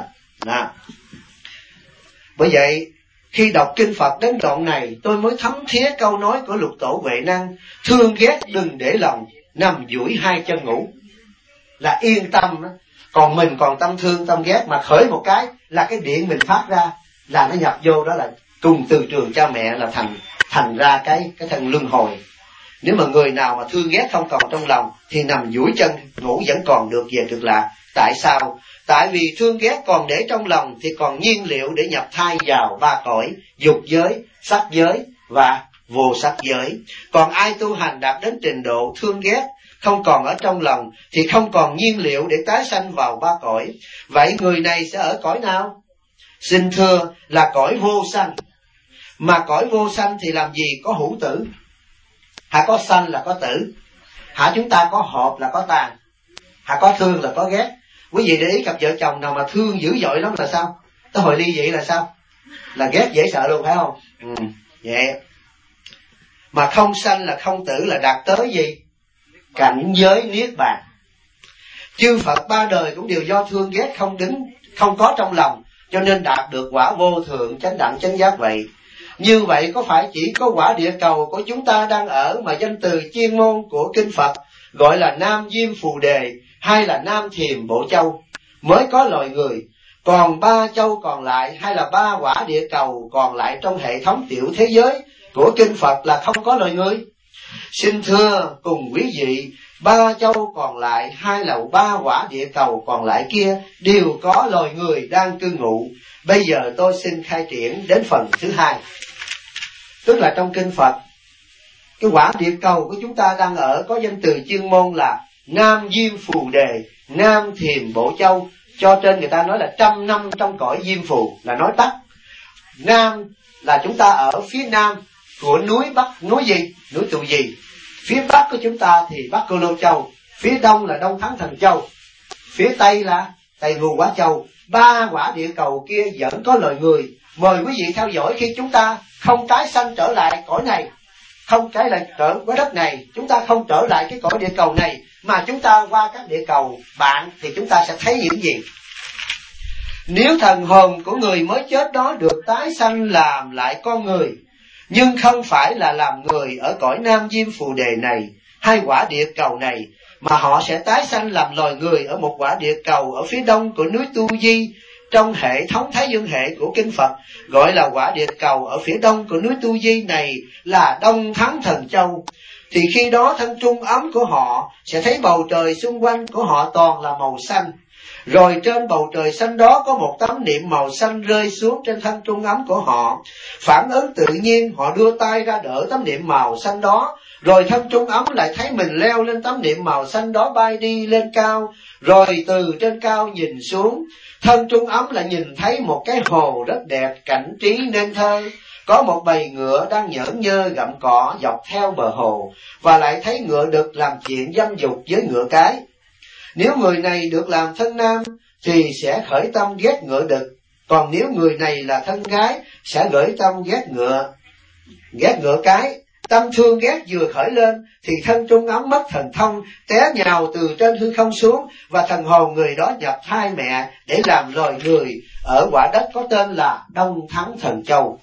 Bởi vậy khi đọc kinh Phật đến đoạn này, tôi mới thấm thía câu nói của Lục Tổ Huệ Năng, thương ghét đừng để lòng, nằm duỗi hai chân ngủ, là yên tâm đó. Còn mình còn tâm thương tâm ghét mà khởi một cái là cái điện mình phát ra là nó nhập vô, đó là cùng từ trường cha mẹ, là thành ra cái thân luân hồi. Nếu mà người nào mà thương ghét không còn trong lòng thì nằm duỗi chân ngủ vẫn còn được về cực lạc. Tại sao? Tại vì thương ghét còn để trong lòng thì còn nhiên liệu để nhập thai vào ba cõi, dục giới, sắc giới và vô sắc giới. Còn ai tu hành đạt đến trình độ thương ghét không còn ở trong lòng thì không còn nhiên liệu để tái sanh vào ba cõi. Vậy người này sẽ ở cõi nào? Xin thưa là cõi vô sanh. Mà cõi vô sanh thì làm gì có hữu tử? Có sanh là có tử. Chúng ta có hợp là có tàn. Có thương là có ghét. Quý vị để ý cặp vợ chồng nào mà thương dữ dội lắm là sao? Tới hồi ly dị là sao? Là ghét dễ sợ luôn, phải không? Vậy. Mà không sanh là không tử là đạt tới gì? Cảnh giới niết bàn. Chư Phật ba đời cũng đều do thương ghét không có trong lòng, cho nên đạt được quả vô thượng chánh đẳng chánh giác vậy. Như vậy có phải chỉ có quả địa cầu của chúng ta đang ở mà danh từ chuyên môn của Kinh Phật gọi là Nam Diêm Phù Đề hay là Nam Thiềm Bộ Châu mới có loài người, còn 3 châu còn lại hay là 3 quả địa cầu còn lại trong hệ thống tiểu thế giới của Kinh Phật là không có loài người? Xin thưa cùng quý vị, 3 châu còn lại hay là 3 quả địa cầu còn lại kia đều có loài người đang cư ngụ. Bây giờ tôi xin khai triển đến phần thứ hai, tức là trong Kinh Phật, cái quả địa cầu của chúng ta đang ở có danh từ chuyên môn là Nam Diêm Phù Đề, Nam Thiềm Bộ Châu, cho trên người ta nói là 100 năm trong cõi Diêm Phù, là nói tắt. Nam là chúng ta ở phía nam của núi Bắc, núi gì? Núi Tù Gì. Phía bắc của chúng ta thì Bắc Cô Lô Châu, phía đông là Đông Thắng Thần Châu, phía tây là Tây Ngưu Quá Châu. 3 quả địa cầu kia vẫn có loài người. Mời quý vị theo dõi khi chúng ta không tái sanh trở lại cõi này, không cái là trở với đất này, chúng ta không trở lại cái cõi địa cầu này, mà chúng ta qua các địa cầu bạn, thì chúng ta sẽ thấy những gì? Nếu thần hồn của người mới chết đó được tái sanh làm lại con người, nhưng không phải là làm người ở cõi Nam Diêm Phù Đề này hay quả địa cầu này, mà họ sẽ tái sanh làm loài người ở một quả địa cầu ở phía đông của núi Tu Di, trong hệ thống Thái Dương hệ của Kinh Phật gọi là quả địa cầu ở phía đông của núi Tu Di này là Đông Thắng Thần Châu. Thì khi đó thân trung ấm của họ sẽ thấy bầu trời xung quanh của họ toàn là màu xanh. Rồi trên bầu trời xanh đó có một tấm niệm màu xanh rơi xuống trên thân trung ấm của họ. Phản ứng tự nhiên họ đưa tay ra đỡ tấm niệm màu xanh đó, rồi thân trung ấm lại thấy mình leo lên tấm niệm màu xanh đó bay đi lên cao. Rồi từ trên cao nhìn xuống, thân trung ấm lại nhìn thấy một cái hồ rất đẹp, cảnh trí nên thơ. Có một bầy ngựa đang nhởn nhơ gặm cỏ dọc theo bờ hồ, và lại thấy ngựa đực làm chuyện dâm dục với ngựa cái. Nếu người này được làm thân nam thì sẽ khởi tâm ghét ngựa đực, còn nếu người này là thân gái sẽ khởi tâm ghét ngựa cái. Tâm thương ghét vừa khởi lên thì thân trung ấm mất thần thông, té nhào từ trên hư không xuống, và thần hồn người đó nhập thai mẹ để làm loài người ở quả đất có tên là Đông Thắng Thần Châu.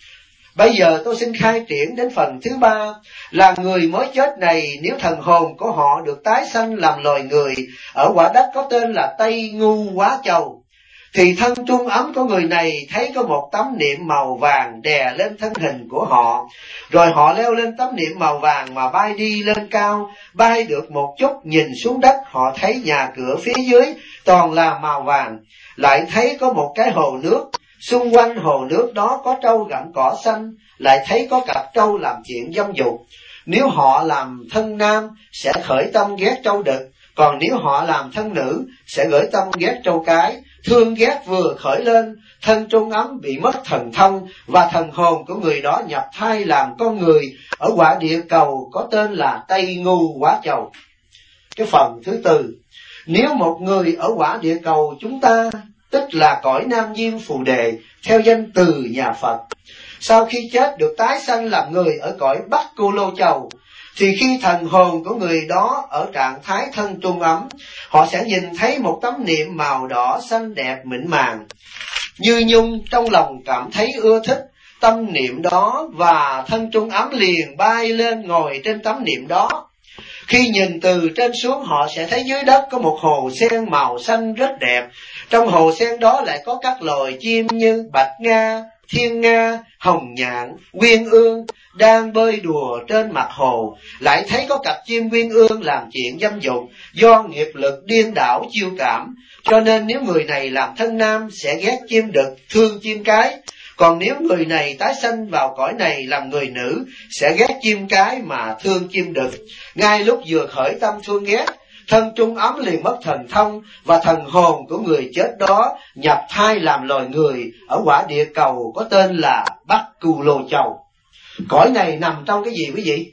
Bây giờ tôi xin khai triển đến phần thứ ba, là người mới chết này nếu thần hồn của họ được tái sanh làm loài người ở quả đất có tên là Tây Ngưu Quá Châu, thì thân trung ấm của người này thấy có một tấm niệm màu vàng đè lên thân hình của họ. Rồi họ leo lên tấm niệm màu vàng mà bay đi lên cao. Bay được một chút nhìn xuống đất, họ thấy nhà cửa phía dưới toàn là màu vàng. Lại thấy có một cái hồ nước, xung quanh hồ nước đó có trâu gặm cỏ xanh. Lại thấy có cặp trâu làm chuyện dâm dục. Nếu họ làm thân nam sẽ khởi tâm ghét trâu đực, còn nếu họ làm thân nữ sẽ khởi tâm ghét trâu cái. Thương ghét vừa khởi lên, thân trung ấm bị mất thần thông, và thần hồn của người đó nhập thai làm con người ở quả địa cầu có tên là Tây Ngưu Quá Châu. Cái phần thứ tư, nếu một người ở quả địa cầu chúng ta, tức là cõi Nam Diêm Phù Đề theo danh từ nhà Phật, sau khi chết được tái sanh làm người ở cõi Bắc Cô Lô Châu, thì khi thần hồn của người đó ở trạng thái thân trung ấm, họ sẽ nhìn thấy một tấm niệm màu đỏ xanh đẹp mịn màng như nhung, trong lòng cảm thấy ưa thích tâm niệm đó, và thân trung ấm liền bay lên ngồi trên tấm niệm đó. Khi nhìn từ trên xuống, họ sẽ thấy dưới đất có một hồ sen màu xanh rất đẹp. Trong hồ sen đó lại có các loài chim như bạch nga, thiên nga, hồng nhạn, uyên ương đang bơi đùa trên mặt hồ. Lại thấy có cặp chim uyên ương làm chuyện dâm dục do nghiệp lực điên đảo chiêu cảm, cho nên nếu người này làm thân nam sẽ ghét chim đực, thương chim cái. Còn nếu người này tái sanh vào cõi này làm người nữ sẽ ghét chim cái mà thương chim đực. Ngay lúc vừa khởi tâm thương ghét, thân trung ấm liền mất thần thông, và thần hồn của người chết đó nhập thai làm loài người ở quả địa cầu có tên là Bắc Cù Lô Châu. Cõi này nằm trong cái gì quý vị?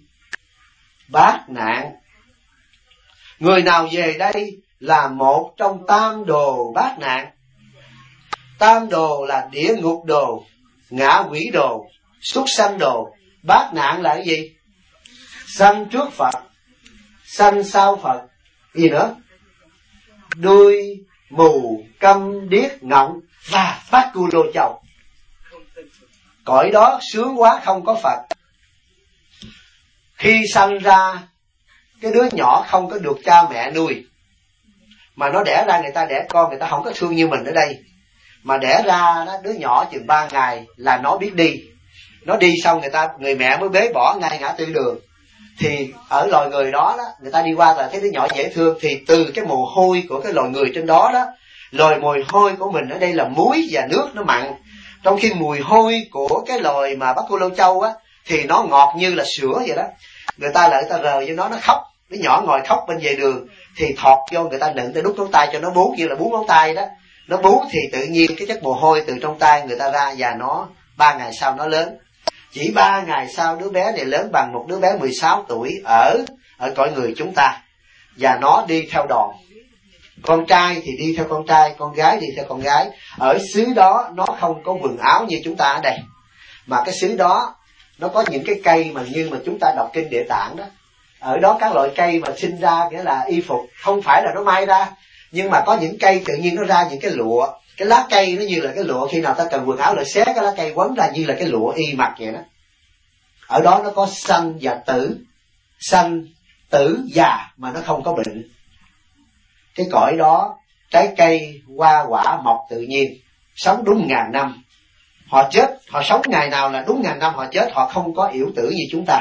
Bát nạn. Người nào về đây là một trong tam đồ bát nạn. Tam đồ là địa ngục đồ, ngạ quỷ đồ, súc sanh đồ. Bát nạn là cái gì? Sanh trước Phật, sanh sau Phật, gì nữa? Đuôi, mù, câm, điếc, ngọng và Bắc Cù Lô Châu. Cõi đó sướng quá không có Phật. Khi sanh ra, cái đứa nhỏ không có được cha mẹ nuôi, mà nó đẻ ra, người ta đẻ con, người ta không có thương như mình ở đây. Mà đẻ ra đó, đứa nhỏ chừng 3 ngày là nó biết đi. Nó đi xong người mẹ mới bế bỏ ngay ngã tư đường. Thì ở loài người đó, người ta đi qua là thấy đứa nhỏ dễ thương. Thì từ cái mồ hôi của cái loài người trên đó, loài mùi hôi của mình ở đây là muối và nước nó mặn. Trong khi mùi hôi của cái loài mà Bắc Cô Lâu Châu á, thì nó ngọt như là sữa vậy đó. Người ta rờ cho nó khóc. Đứa nhỏ ngồi khóc bên vệ đường, thì thọt vô người ta nựng tới đút ngón tay cho nó bú như là bú ngón tay đó. Nó bú thì tự nhiên cái chất mồ hôi từ trong tay người ta ra, và nó 3 ngày sau nó lớn. Chỉ 3 ngày sau đứa bé này lớn bằng một đứa bé 16 tuổi ở cõi người chúng ta. Và nó đi theo đoàn. Con trai thì đi theo con trai, con gái đi theo con gái. Ở xứ đó nó không có quần áo như chúng ta ở đây, mà cái xứ đó nó có những cái cây mà như mà chúng ta đọc kinh Địa Tạng đó. Ở đó các loại cây mà sinh ra nghĩa là y phục, không phải là nó may ra, nhưng mà có những cây tự nhiên nó ra những cái lụa. Cái lá cây nó như là cái lụa, khi nào ta cần quần áo lại xé cái lá cây quấn ra như là cái lụa y mặc vậy đó. Ở đó nó có sanh và tử, sanh tử già mà nó không có bệnh. Cái cõi đó trái cây hoa quả mọc tự nhiên, sống đúng 1000 năm. Họ chết, họ sống ngày nào là đúng 1000 năm họ chết, họ không có yểu tử như chúng ta.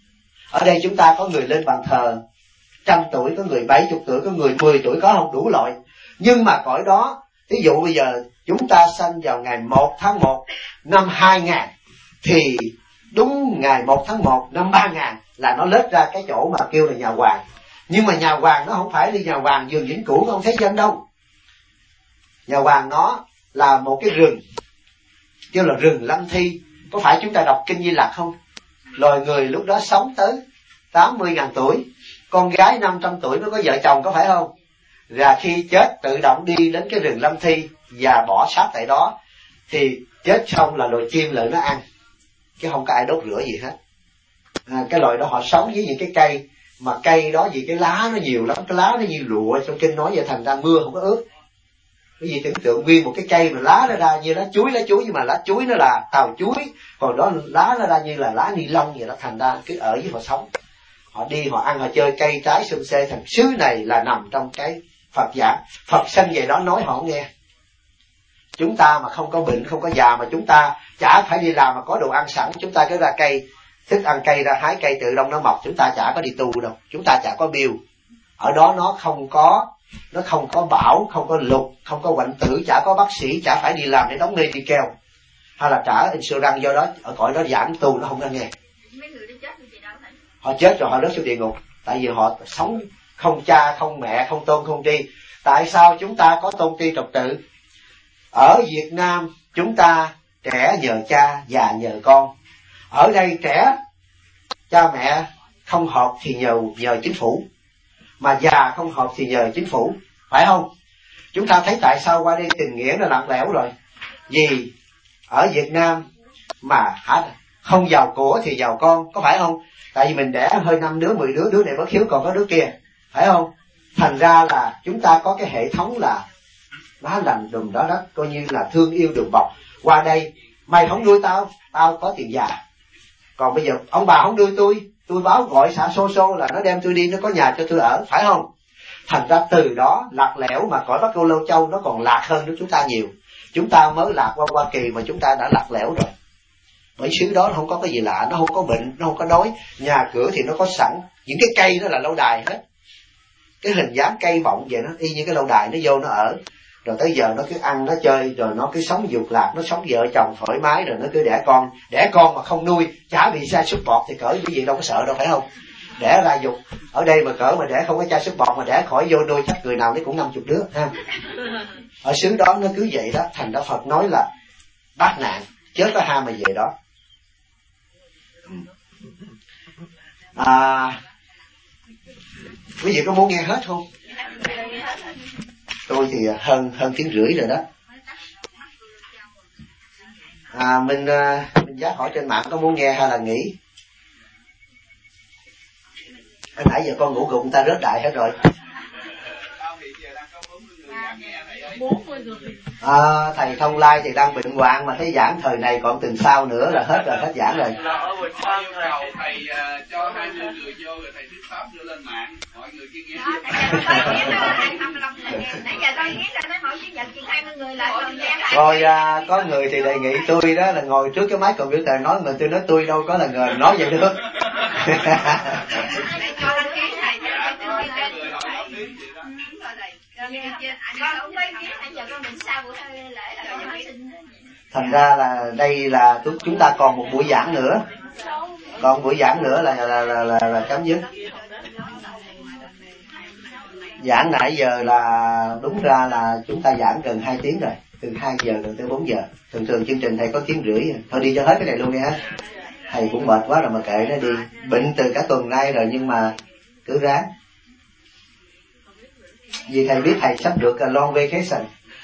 Ở đây chúng ta có người lên bàn thờ 100 tuổi, có người 70 tuổi, có người 10 tuổi, có không đủ loại. Nhưng mà cõi đó, ví dụ bây giờ chúng ta sanh vào ngày 1 tháng 1 năm 2000, thì đúng ngày 1 tháng 1 năm 3000 là nó lết ra cái chỗ mà kêu là nhà hoàng. Nhưng mà nhà hoàng nó không phải đi nhà hoàng vườn Vĩnh Cửu không thấy dân đâu. Nhà hoàng nó là một cái rừng, kêu là rừng Lâm Thi. Có phải chúng ta đọc kinh Di Lặc không? Loài người lúc đó sống tới 80.000 tuổi, con gái 500 tuổi mới có vợ chồng, có phải không? Và khi chết tự động đi đến cái rừng Lâm Thi và bỏ xác tại đó. Thì chết xong là loài chim lợn nó ăn, chứ không có ai đốt rửa gì hết. Cái loài đó họ sống với những cái cây, mà cây đó vì cái lá nó nhiều lắm, cái lá nó như lụa, trong kinh nói vậy, thành ra mưa không có ướt. Cái gì tưởng tượng nguyên một cái cây mà lá nó ra như lá chuối, nhưng mà lá chuối nó là tàu chuối, còn đó lá nó ra như là lá ni lông vậy đó. Thành ra cứ ở với họ sống, họ đi họ ăn, họ chơi cây trái xum xê. Thành xứ này là nằm trong cái Phật giảng. Phật sanh về đó nói họ không nghe. Chúng ta mà không có bệnh, không có già, mà chúng ta chả phải đi làm mà có đồ ăn sẵn, chúng ta cứ ra cây, thức ăn cây, ra hái cây tự động nó mọc, chúng ta chả có đi tu đâu, chúng ta chả có biêu. Ở đó nó không có bão, không có lục, không có hoạnh tử, chả có bác sĩ, chả phải đi làm để đóng ni đi keo hay là trả insurance. Do đó ở cõi đó giảng tu nó không có nghe. Họ chết rồi họ rớt xuống địa ngục, tại vì họ sống không cha, không mẹ, không tôn, không tri. Tại sao chúng ta có tôn ti trật tự? Ở Việt Nam chúng ta trẻ nhờ cha, già nhờ con. Ở đây trẻ cha mẹ không hợp thì nhờ chính phủ, mà già không hợp thì nhờ chính phủ, phải không? Chúng ta thấy tại sao qua đây tình nghĩa nó lặng lẽo rồi? Vì ở Việt Nam mà không giàu của thì giàu con, có phải không? Tại vì mình đẻ hơi 5 đứa 10 đứa, đứa này bất hiếu còn có đứa kia, phải không? Thành ra là chúng ta có cái hệ thống là lá lành đùm đó đất, coi như là thương yêu đùm bọc. Qua đây mày không nuôi tao, tao có tiền già. Còn bây giờ ông bà không nuôi tôi báo gọi xã xô là nó đem tôi đi, nó có nhà cho tôi ở, phải không? Thành ra từ đó lạc lẽo, mà cõi Bắc Cô Lâu Châu nó còn lạc hơn nước chúng ta nhiều. Chúng ta mới lạc qua Hoa Kỳ mà chúng ta đã lạc lẽo rồi. Bởi xứ đó không có cái gì lạ, nó không có bệnh, nó không có đói, nhà cửa thì nó có sẵn, những cái cây đó là lâu đài hết. Cái hình dáng cây bọng vậy nó y như cái lâu đài, nó vô nó ở, rồi tới giờ nó cứ ăn nó chơi, rồi nó cứ sống dục lạc, nó sống vợ chồng thoải mái, rồi nó cứ đẻ con mà không nuôi, chả bị sa sút bọt thì cỡ cái gì đâu có sợ đâu, phải không? Đẻ ra dục. Ở đây mà cỡ mà đẻ không có cha sút bọt mà đẻ khỏi vô nuôi, chắc người nào nó cũng 50 đứa ha. Ở xứ đó nó cứ vậy đó. Thành ra Phật nói là bát nạn, chết có ham mà về đó. Quý vị có muốn nghe hết không? Tôi thì hơn tiếng rưỡi rồi đó. Mình dám hỏi trên mạng có muốn nghe hay là nghỉ? Nãy giờ con ngủ gục người ta rớt đại hết rồi. Thầy Thông Lai thì đang bệnh hoạn, mà thấy giảng thời này còn tuần sau nữa là hết rồi, hết giảng rồi. Thầy cho 20 người vô rồi thầy thuyết pháp đưa lên mạng, mọi người kia nghe. Rồi có người thì đề nghị tôi đó là ngồi trước cái máy computer nói, mà tôi nói tôi đâu có là người nói vậy được. Thành ra là đây là chúng ta còn một buổi giảng nữa, còn buổi giảng nữa là chấm dứt. Giảng nãy giờ là đúng ra là chúng ta giảng gần 2 tiếng rồi, từ 2 giờ gần tới 4 giờ. Thường thường chương trình thầy có tiếng rưỡi, thôi đi cho hết cái này luôn nha. Thầy cũng mệt quá rồi mà kệ nó đi, bệnh từ cả tuần nay rồi nhưng mà cứ ráng. Vì thầy biết thầy sắp được long vacation.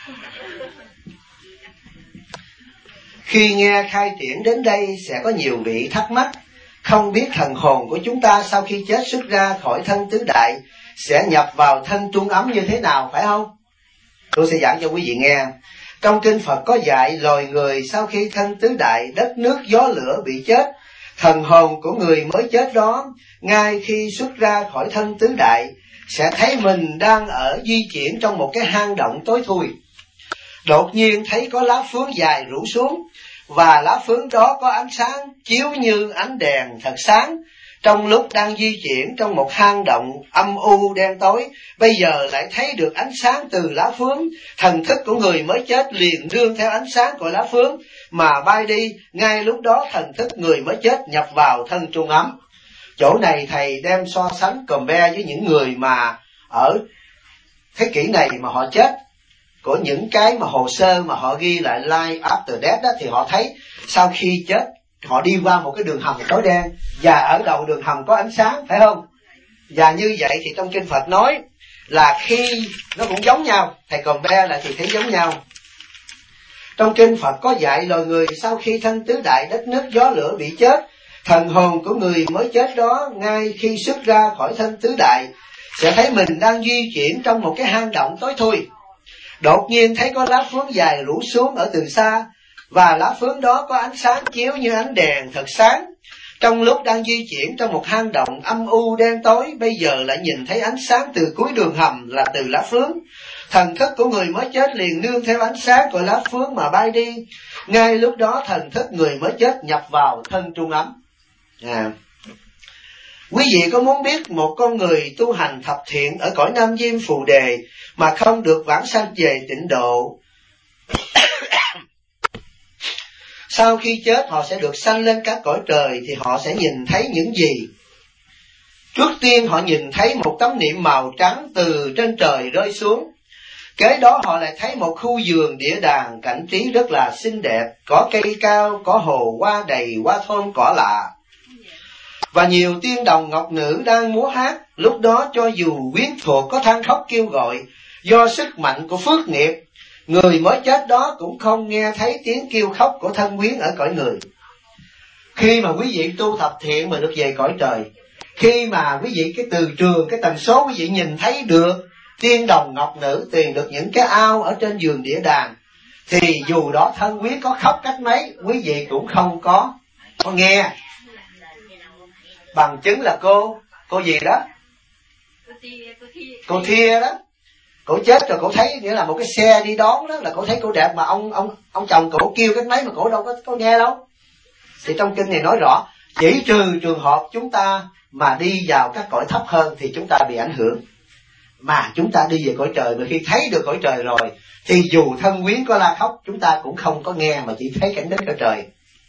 Khi nghe khai triển đến đây sẽ có nhiều vị thắc mắc, không biết thần hồn của chúng ta sau khi chết xuất ra khỏi thân tứ đại sẽ nhập vào thân trung ấm như thế nào, phải không? Tôi sẽ giảng cho quý vị nghe. Trong kinh Phật có dạy loài người sau khi thân tứ đại đất nước gió lửa bị chết, thần hồn của người mới chết đó ngay khi xuất ra khỏi thân tứ đại sẽ thấy mình đang di chuyển trong một cái hang động tối thui. Đột nhiên thấy có lá phướng dài rủ xuống, và lá phướng đó có ánh sáng chiếu như ánh đèn thật sáng. Trong lúc đang di chuyển trong một hang động âm u đen tối, bây giờ lại thấy được ánh sáng từ lá phướng. Thần thức của người mới chết liền nương theo ánh sáng của lá phướng mà bay đi. Ngay lúc đó thần thức người mới chết nhập vào thân trung ấm. Chỗ này thầy đem so sánh compare với những người mà ở thế kỷ này mà họ chết, của những cái mà hồ sơ mà họ ghi lại life after death đó, thì họ thấy sau khi chết họ đi qua một cái đường hầm tối đen, và ở đầu đường hầm có ánh sáng, phải không? Và như vậy thì trong kinh Phật nói là khi nó cũng giống nhau, thầy compare lại thì thấy giống nhau. Trong kinh Phật có dạy loài người sau khi thân tứ đại đất nước gió lửa bị chết, thần hồn của người mới chết đó ngay khi xuất ra khỏi thân tứ đại sẽ thấy mình đang di chuyển trong một cái hang động tối thui. Đột nhiên thấy có lá phướng dài rủ xuống ở từ xa, và lá phướng đó có ánh sáng chiếu như ánh đèn thật sáng. Trong lúc đang di chuyển trong một hang động âm u đen tối, bây giờ lại nhìn thấy ánh sáng từ cuối đường hầm là từ lá phướng. Thần thức của người mới chết liền nương theo ánh sáng của lá phướng mà bay đi. Ngay lúc đó thần thức người mới chết nhập vào thân trung ấm. Quý vị có muốn biết một con người tu hành thập thiện ở cõi Nam Diêm Phù Đề mà không được vãng sanh về tịnh độ, sau khi chết họ sẽ được sanh lên các cõi trời, thì họ sẽ nhìn thấy những gì? Trước tiên họ nhìn thấy một tấm niệm màu trắng từ trên trời rơi xuống. Kế đó họ lại thấy một khu vườn địa đàng cảnh trí rất là xinh đẹp, có cây cao, có hồ hoa đầy, hoa thơm cỏ lạ, và nhiều tiên đồng ngọc nữ đang múa hát. Lúc đó cho dù quyến thuộc có than khóc kêu gọi, do sức mạnh của phước nghiệp, người mới chết đó cũng không nghe thấy tiếng kêu khóc của thân quyến ở cõi người. Khi mà quý vị tu thập thiện mà được về cõi trời, khi mà quý vị cái từ trường, cái tần số quý vị nhìn thấy được tiên đồng ngọc nữ, tìm được những cái ao ở trên vườn địa đàng, thì dù đó thân quyến có khóc cách mấy, quý vị cũng không có nghe. Bằng chứng là cô gì đó, cô Thia đó, cổ chết rồi cổ thấy nghĩa là một cái xe đi đón đó, là cổ thấy cô đẹp mà ông chồng cổ kêu cái mấy mà cổ đâu có nghe đâu. Thì trong kinh này nói rõ, chỉ trừ trường hợp chúng ta mà đi vào các cõi thấp hơn thì chúng ta bị ảnh hưởng, mà chúng ta đi về cõi trời, mà khi thấy được cõi trời rồi thì dù thân quyến có la khóc chúng ta cũng không có nghe, mà chỉ thấy cảnh đất cõi trời.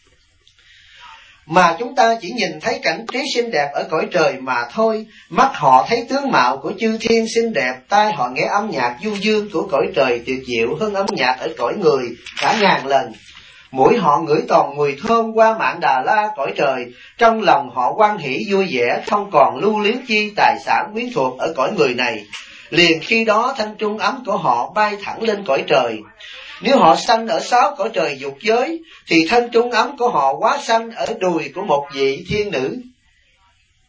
Mà chúng ta chỉ nhìn thấy cảnh trí xinh đẹp ở cõi trời mà thôi. Mắt họ thấy tướng mạo của chư thiên xinh đẹp, tai họ nghe âm nhạc du dương của cõi trời tuyệt diệu hơn âm nhạc ở cõi người cả ngàn lần. Mũi họ ngửi toàn mùi thơm qua mạn Đà La cõi trời, trong lòng họ hoan hỷ vui vẻ, không còn lưu luyến chi tài sản quyến thuộc ở cõi người này. Liền khi đó thân trung ấm của họ bay thẳng lên cõi trời. Nếu họ sanh ở 6 cõi trời dục giới, thì thân trung ấm của họ quá sanh ở đùi của một vị thiên nữ.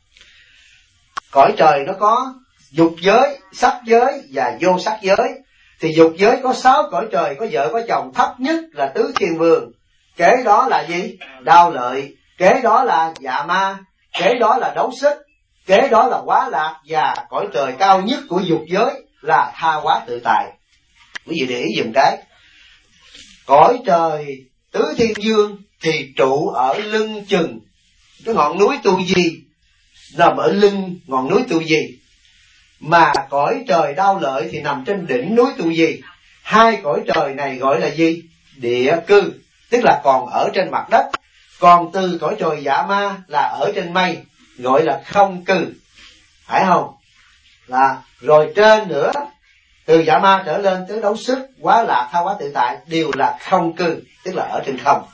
Cõi trời nó có dục giới, sắc giới và vô sắc giới. Thì dục giới có 6 cõi trời, có vợ có chồng, thấp nhất là tứ thiên vương, kế đó là gì? Đao lợi, kế đó là dạ ma, kế đó là đấu xích, kế đó là quá lạc, và cõi trời cao nhất của dục giới là tha hóa tự tại. Quý vị để ý dùm cái, cõi trời tứ thiên vương thì trụ ở lưng chừng cái ngọn núi Tu Di, nằm ở lưng ngọn núi Tu Di, mà cõi trời Đao Lợi thì nằm trên đỉnh núi Tu Di. Hai cõi trời này gọi là gì? Địa cư, tức là còn ở trên mặt đất. Còn từ cõi trời dạ ma là ở trên mây, gọi là không cư, phải không? Là rồi trên nữa, từ dạ ma trở lên tới đấu sức, quá lạc, tha hóa tự tại đều là không cư, tức là ở trên không.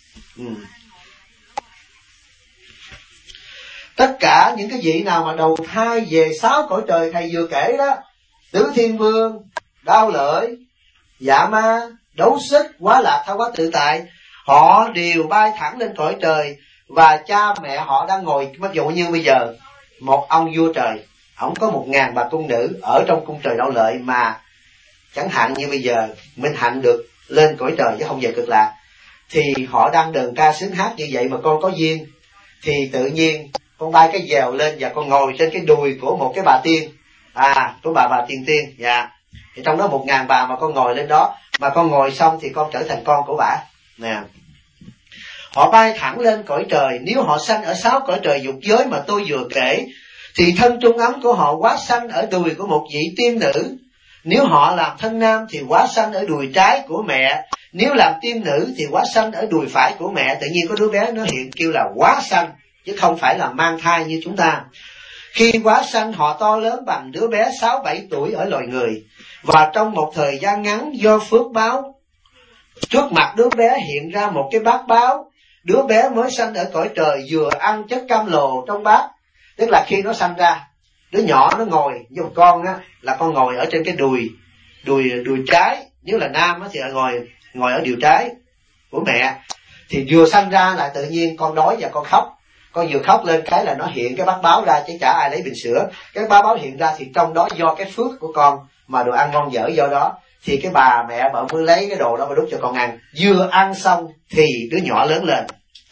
Tất cả những cái vị nào mà đầu thai về 6 cõi trời thầy vừa kể đó, tứ thiên vương, Đao Lợi, dạ ma, đấu sức, quá lạc, tha hóa tự tại, họ đều bay thẳng lên cõi trời. Và cha mẹ họ đang ngồi, ví dụ như bây giờ một ông vua trời, ổng có 1000 bà cung nữ ở trong cung trời Đao Lợi, mà chẳng hạn như bây giờ Minh Hạnh được lên cõi trời chứ không về Cực Lạc, thì họ đang đờn ca sướng hát như vậy mà con có duyên, thì tự nhiên con bay cái dèo lên và con ngồi trên cái đùi của một cái bà tiên, của bà tiên tiên, dạ. Thì trong đó 1000 bà mà con ngồi lên đó, mà con ngồi xong thì con trở thành con của bà nè. Họ bay thẳng lên cõi trời. Nếu họ sanh ở 6 cõi trời dục giới mà tôi vừa kể, thì thân trung ấm của họ quá sanh ở đùi của một vị tiên nữ. Nếu họ làm thân nam thì quá sanh ở đùi trái của mẹ. Nếu làm tiên nữ thì quá sanh ở đùi phải của mẹ. Tự nhiên có đứa bé nó hiện kêu là quá sanh, chứ không phải là mang thai như chúng ta. Khi quá sanh họ to lớn bằng đứa bé 6-7 tuổi ở loài người. Và trong một thời gian ngắn do phước báo, trước mặt đứa bé hiện ra một cái bát báo. Đứa bé mới sanh ở cõi trời vừa ăn chất cam lồ trong bát. Tức là khi nó sanh ra, đứa nhỏ nó ngồi, như một con á, là con ngồi ở trên cái đùi trái. Nếu là nam á thì ngồi ở đùi trái của mẹ. Thì vừa sanh ra là tự nhiên con đói và con khóc. Con vừa khóc lên cái là nó hiện cái bát báo ra, chứ chả ai lấy bình sữa. Cái bát báo hiện ra thì trong đó do cái phước của con mà đồ ăn ngon dở, do đó thì cái bà mẹ bà mới lấy cái đồ đó mà đút cho con ăn. Vừa ăn xong thì đứa nhỏ lớn lên.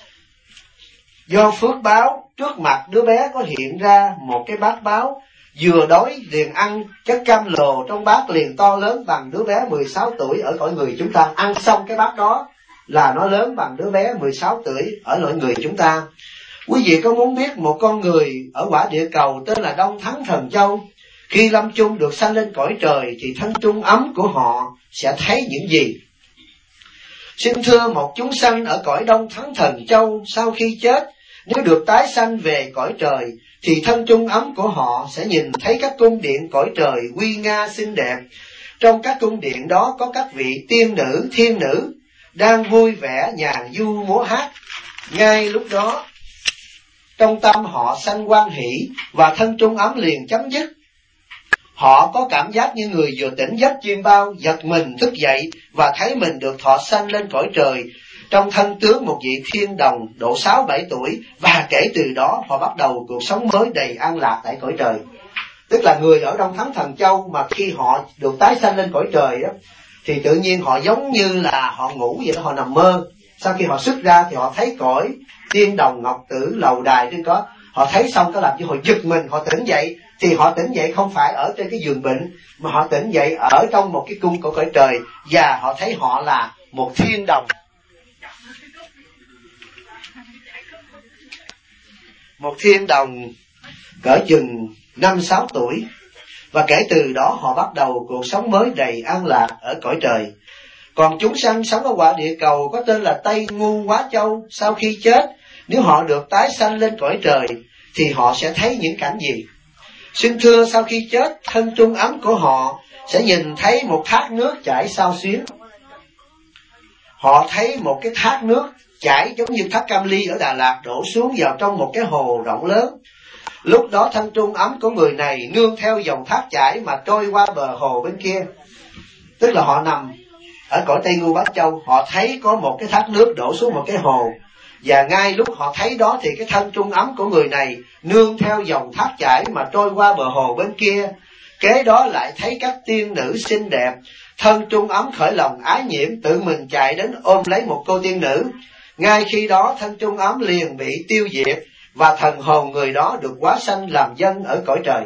Do phước báo, trước mặt đứa bé có hiện ra một cái bát báo, vừa đói liền ăn chất cam lồ trong bát liền to lớn bằng đứa bé 16 tuổi ở cõi người chúng ta. Ăn xong cái bát đó là nó lớn bằng đứa bé 16 tuổi ở cõi người chúng ta. Quý vị có muốn biết một con người ở quả địa cầu tên là Đông Thắng Thần Châu, khi lâm chung được sanh lên cõi trời thì thân trung ấm của họ sẽ thấy những gì? Xin thưa, một chúng sanh ở cõi Đông Thắng Thần Châu sau khi chết, nếu được tái sanh về cõi trời, thì thân trung ấm của họ sẽ nhìn thấy các cung điện cõi trời uy nga xinh đẹp. Trong các cung điện đó có các vị tiên nữ, thiên nữ đang vui vẻ nhàn du múa hát. Ngay lúc đó, trong tâm họ sanh hoan hỷ và thân trung ấm liền chấm dứt. Họ có cảm giác như người vừa tỉnh giấc chiêm bao, giật mình thức dậy và thấy mình được thọ sanh lên cõi trời trong thân tướng một vị thiên đồng độ 6-7 tuổi, và kể từ đó họ bắt đầu cuộc sống mới đầy an lạc tại cõi trời. Tức là người ở Đông Thắng Thần Châu mà khi họ được tái sanh lên cõi trời đó, thì tự nhiên họ giống như là họ ngủ vậy đó, họ nằm mơ. Sau khi họ xuất ra thì họ thấy cõi tiên đồng ngọc tử lầu đài trên có. Họ thấy xong cái làm cho họ giật mình, họ tỉnh dậy. Thì họ tỉnh dậy không phải ở trên cái giường bệnh, mà họ tỉnh dậy ở trong một cái cung của cõi trời, và họ thấy họ là một thiên đồng. Một thiên đồng cỡ chừng 5-6 tuổi. Và kể từ đó họ bắt đầu cuộc sống mới đầy an lạc ở cõi trời. Còn chúng sanh sống ở quả địa cầu có tên là Tây Ngu Quá Châu, sau khi chết, nếu họ được tái sanh lên cõi trời thì họ sẽ thấy những cảnh gì? Xin thưa, sau khi chết, thân trung ấm của họ sẽ nhìn thấy một thác nước chảy xao xuyến. Họ thấy một cái thác nước chảy giống như thác Cam Ly ở Đà Lạt đổ xuống vào trong một cái hồ rộng lớn. Lúc đó thân trung ấm của người này nương theo dòng thác chảy mà trôi qua bờ hồ bên kia. Tức là họ nằm ở cõi Tây Ngu Bá Châu, họ thấy có một cái thác nước đổ xuống một cái hồ, và ngay lúc họ thấy đó thì cái thân trung ấm của người này nương theo dòng thác chảy mà trôi qua bờ hồ bên kia. Kế đó lại thấy các tiên nữ xinh đẹp, thân trung ấm khởi lòng ái nhiễm, tự mình chạy đến ôm lấy một cô tiên nữ. Ngay khi đó thân trung ấm liền bị tiêu diệt, và thần hồn người đó được hóa sanh làm dân ở cõi trời.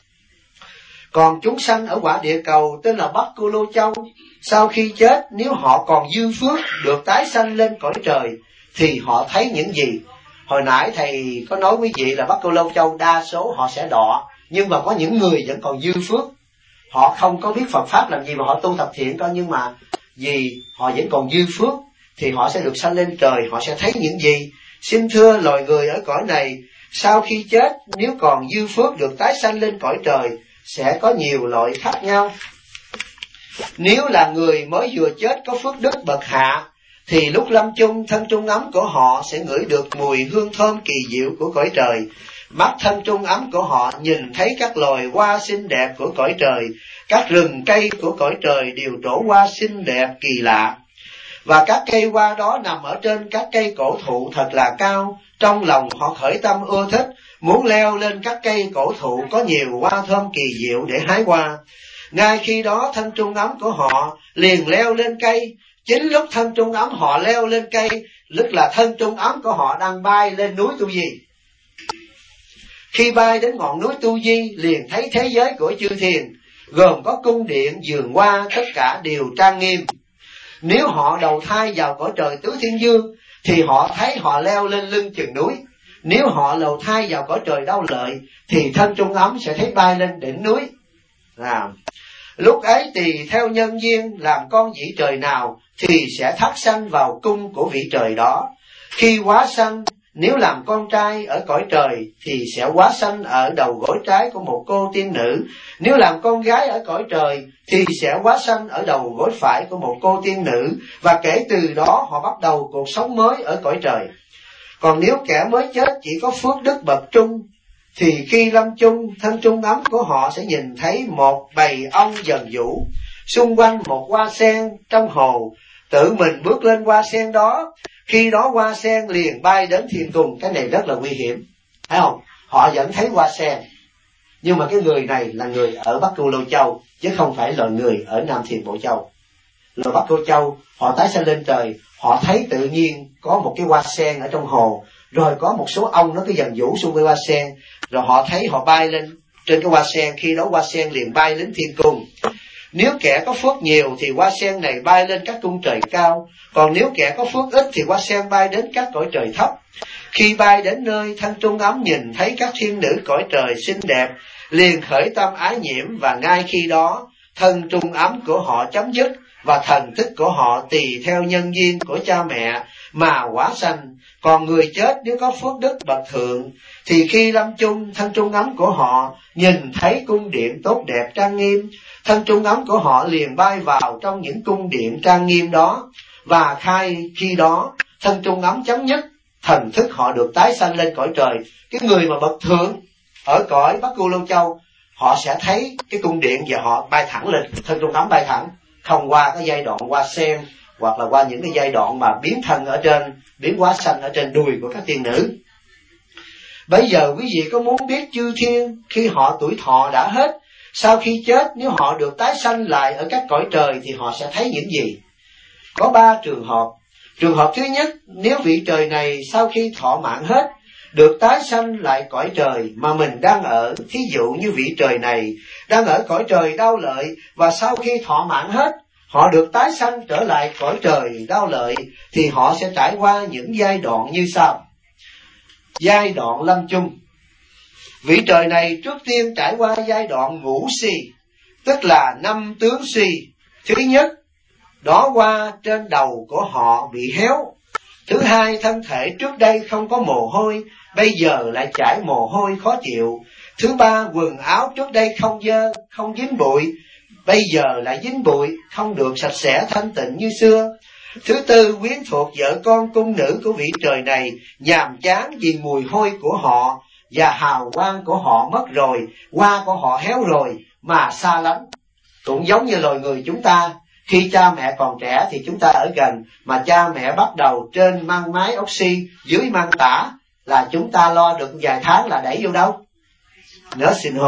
Còn chúng sanh ở quả địa cầu tên là Bắc Cô Lô Châu, sau khi chết nếu họ còn dư phước được tái sanh lên cõi trời thì họ thấy những gì? Hồi nãy thầy có nói quý vị là Bắc Cô Lô Châu đa số họ sẽ đọa, nhưng mà có những người vẫn còn dư phước, họ không có biết Phật pháp làm gì mà họ tu tập thiện coi, nhưng mà vì họ vẫn còn dư phước thì họ sẽ được sanh lên trời. Họ sẽ thấy những gì? Xin thưa loài người ở cõi này, sau khi chết nếu còn dư phước được tái sanh lên cõi trời sẽ có nhiều loại khác nhau. Nếu là người mới vừa chết có phước đức bậc hạ thì lúc lâm chung, thân trung ấm của họ sẽ ngửi được mùi hương thơm kỳ diệu của cõi trời. Mắt thân trung ấm của họ nhìn thấy các loài hoa xinh đẹp của cõi trời, các rừng cây của cõi trời đều trổ hoa xinh đẹp kỳ lạ. Và các cây hoa đó nằm ở trên các cây cổ thụ thật là cao. Trong lòng họ khởi tâm ưa thích, muốn leo lên các cây cổ thụ có nhiều hoa thơm kỳ diệu để hái hoa. Ngay khi đó thân trung ấm của họ liền leo lên cây. Chính lúc thân trung ấm họ leo lên cây, tức là thân trung ấm của họ đang bay lên núi Tu Di. Khi bay đến ngọn núi Tu Di liền thấy thế giới của chư thiền, gồm có cung điện, vườn hoa, tất cả đều trang nghiêm. Nếu họ đầu thai vào cõi trời Tứ Thiên Dương thì họ thấy họ leo lên lưng chừng núi. Nếu họ đầu thai vào cõi trời Đau Lợi thì thân trung ấm sẽ thấy bay lên đỉnh núi. Lúc ấy tùy theo nhân duyên làm con vị trời nào thì sẽ thác sanh vào cung của vị trời đó. Khi hóa sanh, nếu làm con trai ở cõi trời thì sẽ hóa sanh ở đầu gối trái của một cô tiên nữ. Nếu làm con gái ở cõi trời thì sẽ hóa sanh ở đầu gối phải của một cô tiên nữ. Và kể từ đó họ bắt đầu cuộc sống mới ở cõi trời. Còn nếu kẻ mới chết chỉ có phước đức bậc trung thì khi lâm chung, thân trung ấm của họ sẽ nhìn thấy một bầy ong dần vũ xung quanh một hoa sen trong hồ, tự mình bước lên hoa sen đó. Khi đó hoa sen liền bay đến thiên cung. Cái này rất là nguy hiểm, thấy không? Họ vẫn thấy hoa sen, nhưng mà cái người này là người ở Bắc Cô Lô Châu, chứ không phải là người ở Nam Thiền Bộ Châu. Là Bắc Cô Châu, họ tái sanh lên trời, họ thấy tự nhiên có một cái hoa sen ở trong hồ, rồi có một số ong nó cứ dần vũ xung quanh hoa sen, rồi họ thấy họ bay lên trên cái hoa sen. Khi đó hoa sen liền bay đến thiên cung. Nếu kẻ có phước nhiều thì hoa sen này bay lên các cung trời cao, còn nếu kẻ có phước ít thì hoa sen bay đến các cõi trời thấp. Khi bay đến nơi, thân trung ấm nhìn thấy các thiên nữ cõi trời xinh đẹp, liền khởi tâm ái nhiễm, và ngay khi đó thân trung ấm của họ chấm dứt, và thần thức của họ tùy theo nhân duyên của cha mẹ mà hóa sanh. Còn người chết nếu có phước đức bậc thượng thì khi lâm chung, thân trung ấm của họ nhìn thấy cung điện tốt đẹp trang nghiêm, thân trung ấm của họ liền bay vào trong những cung điện trang nghiêm đó. Và khi đó thân trung ấm chấm dứt, thần thức họ được tái sanh lên cõi trời. Cái người mà bậc thượng ở cõi Bắc Cô Lô Châu, họ sẽ thấy cái cung điện và họ bay thẳng lên, thân trung ấm bay thẳng, không qua cái giai đoạn hoa sen, hoặc là qua những cái giai đoạn mà biến thân ở trên, biến hóa sanh ở trên đùi của các tiên nữ. Bây giờ quý vị có muốn biết chư thiên khi họ tuổi thọ đã hết, sau khi chết nếu họ được tái sanh lại ở các cõi trời thì họ sẽ thấy những gì? Có 3 trường hợp. Trường hợp thứ nhất, nếu vị trời này sau khi thọ mạng hết được tái sanh lại cõi trời mà mình đang ở, thí dụ như vị trời này đang ở cõi trời Đau Lợi, và sau khi thọ mạng hết họ được tái sanh trở lại cõi trời Đau Lợi, thì họ sẽ trải qua những giai đoạn như sau. Giai đoạn lâm chung, vị trời này trước tiên trải qua giai đoạn ngũ si, tức là 5 tướng si. Thứ nhất, đỏ hoa trên đầu của họ bị héo. Thứ hai, thân thể trước đây không có mồ hôi, bây giờ lại chảy mồ hôi khó chịu. Thứ ba, quần áo trước đây không dơ, không dính bụi, bây giờ lại dính bụi, không được sạch sẽ thanh tịnh như xưa. Thứ tư, quyến thuộc vợ con cung nữ của vị trời này nhàm chán vì mùi hôi của họ, và hào quang của họ mất rồi, hoa của họ héo rồi mà xa lánh. Cũng giống như loài người chúng ta, khi cha mẹ còn trẻ thì chúng ta ở gần, mà cha mẹ bắt đầu trên mang mái oxy, dưới mang tả, là chúng ta lo được vài tháng là đẩy vô đâu? Nursing home.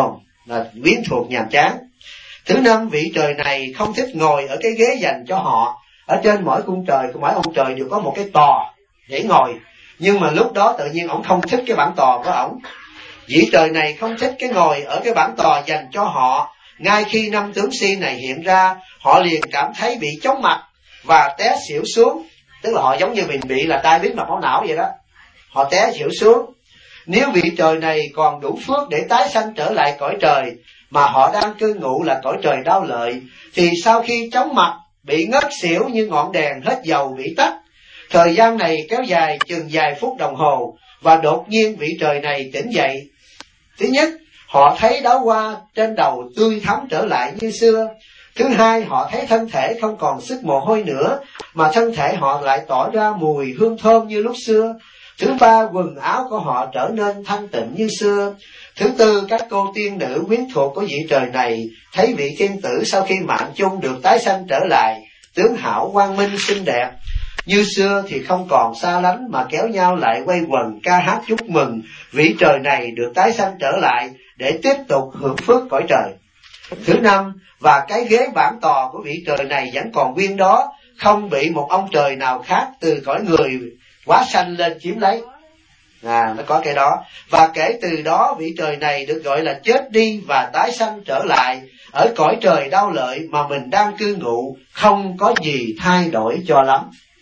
là quyến thuộc nhàm chán. Thứ năm, vị trời này không thích ngồi ở cái ghế dành cho họ. Ở trên mỗi cung trời, mỗi ông trời đều có một cái tòa để ngồi, nhưng mà lúc đó tự nhiên ổng không thích cái bản tòa của ổng. Vị trời này không thích cái ngồi ở cái bản tòa dành cho họ. Ngay khi năm tướng si này hiện ra, họ liền cảm thấy bị chóng mặt và té xỉu xuống. Tức là họ giống như mình bị là tai biến mạch máu não vậy đó, họ té xỉu xuống. Nếu vị trời này còn đủ phước để tái sanh trở lại cõi trời mà họ đang cư ngụ là cõi trời Đao Lợi, thì sau khi chóng mặt bị ngất xỉu như ngọn đèn hết dầu bị tắt. Thời gian này kéo dài chừng vài phút đồng hồ, và đột nhiên vị trời này tỉnh dậy. Thứ nhất, họ thấy đóa hoa trên đầu tươi thắm trở lại như xưa. Thứ hai, họ thấy thân thể không còn sức mồ hôi nữa, mà thân thể họ lại tỏ ra mùi hương thơm như lúc xưa. Thứ ba, quần áo của họ trở nên thanh tịnh như xưa. Thứ tư, các cô tiên nữ quyến thuộc của vị trời này thấy vị thiên tử sau khi mạng chung được tái sanh trở lại, tướng hảo quang minh xinh đẹp như xưa thì không còn xa lánh, mà kéo nhau lại quay quần ca hát chúc mừng vị trời này được tái sanh trở lại để tiếp tục hưởng phước cõi trời. Thứ năm, và cái ghế bản tòa của vị trời này vẫn còn nguyên đó, không bị một ông trời nào khác từ cõi người quá sanh lên chiếm lấy. Nó có cái đó. Và kể từ đó vị trời này được gọi là chết đi và tái sanh trở lại ở cõi trời Đao Lợi mà mình đang cư ngụ, không có gì thay đổi cho lắm.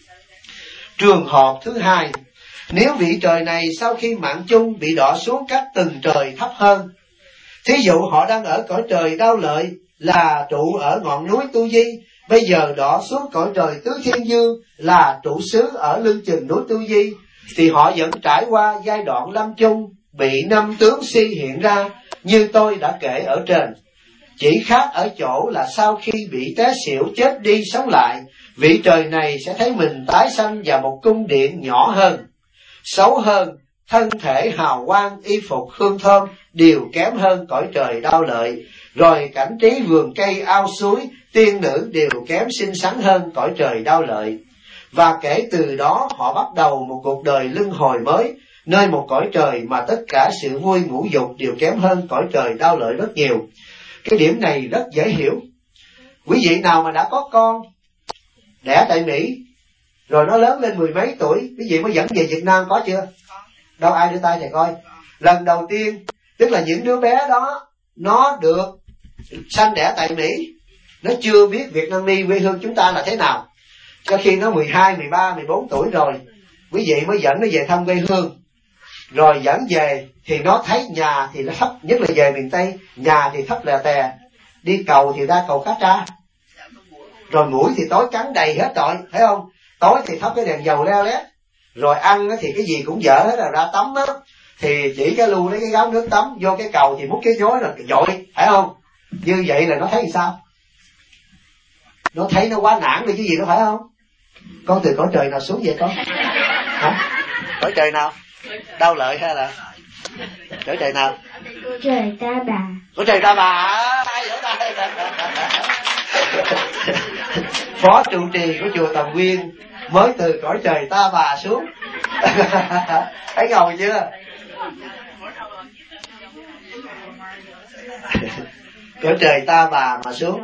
Trường hợp thứ hai, nếu vị trời này sau khi mạng chung bị đọa xuống các tầng trời thấp hơn, thí dụ họ đang ở cõi trời Đao Lợi là trụ ở ngọn núi Tu Di, bây giờ đọa xuống cõi trời Tứ Thiên Dương là trụ xứ ở lưng chừng núi Tu Di, thì họ vẫn trải qua giai đoạn lâm chung bị năm tướng si hiện ra như tôi đã kể ở trên. Chỉ khác ở chỗ là sau khi bị té xỉu chết đi sống lại, vị trời này sẽ thấy mình tái sanh vào một cung điện nhỏ hơn, xấu hơn, thân thể hào quang, y phục hương thơm đều kém hơn cõi trời Đao Lợi, rồi cảnh trí vườn cây ao suối, tiên nữ đều kém xinh xắn hơn cõi trời Đao Lợi. Và kể từ đó họ bắt đầu một cuộc đời luân hồi mới, nơi một cõi trời mà tất cả sự vui ngũ dục đều kém hơn cõi trời Đao Lợi rất nhiều. Cái điểm này rất dễ hiểu. Quý vị nào mà đã có con đẻ tại Mỹ rồi nó lớn lên 10 mấy tuổi, quý vị mới dẫn về Việt Nam có chưa? Đâu, ai đưa tay thầy coi. Lần đầu tiên, tức là những đứa bé đó nó được sanh đẻ tại Mỹ, nó chưa biết Việt Nam ni quê hương chúng ta là thế nào. Cho khi nó 12, 13, 14 tuổi rồi, quý vị mới dẫn nó về thăm quê hương. Rồi dẫn về thì nó thấy nhà thì nó thấp, nhất là về miền Tây, nhà thì thấp lè tè, đi cầu thì ra cầu Cá Tra, rồi mũi thì tối cắn đầy hết rồi, thấy không? Tối thì thắp cái đèn dầu leo lét, rồi ăn thì cái gì cũng dở hết, là ra tắm á thì chỉ cái lu lấy cái gáo nước tắm, vô cái cầu thì múc cái vối rồi dội, phải không? Như vậy là nó thấy sao? Nó thấy nó quá nản đi chứ gì, nó phải không? Con từ cõi trời nào xuống vậy con? Hả? Cõi trời nào? Đao Lợi hay là cõi trời nào? Trời Ta Bà. Cõi trời Ta Bà. Ai vỗ tay? Phó trụ trì của chùa Tầm Nguyên mới từ cõi trời Ta Bà xuống. Thấy ngầu chưa? Cõi trời Ta Bà mà xuống.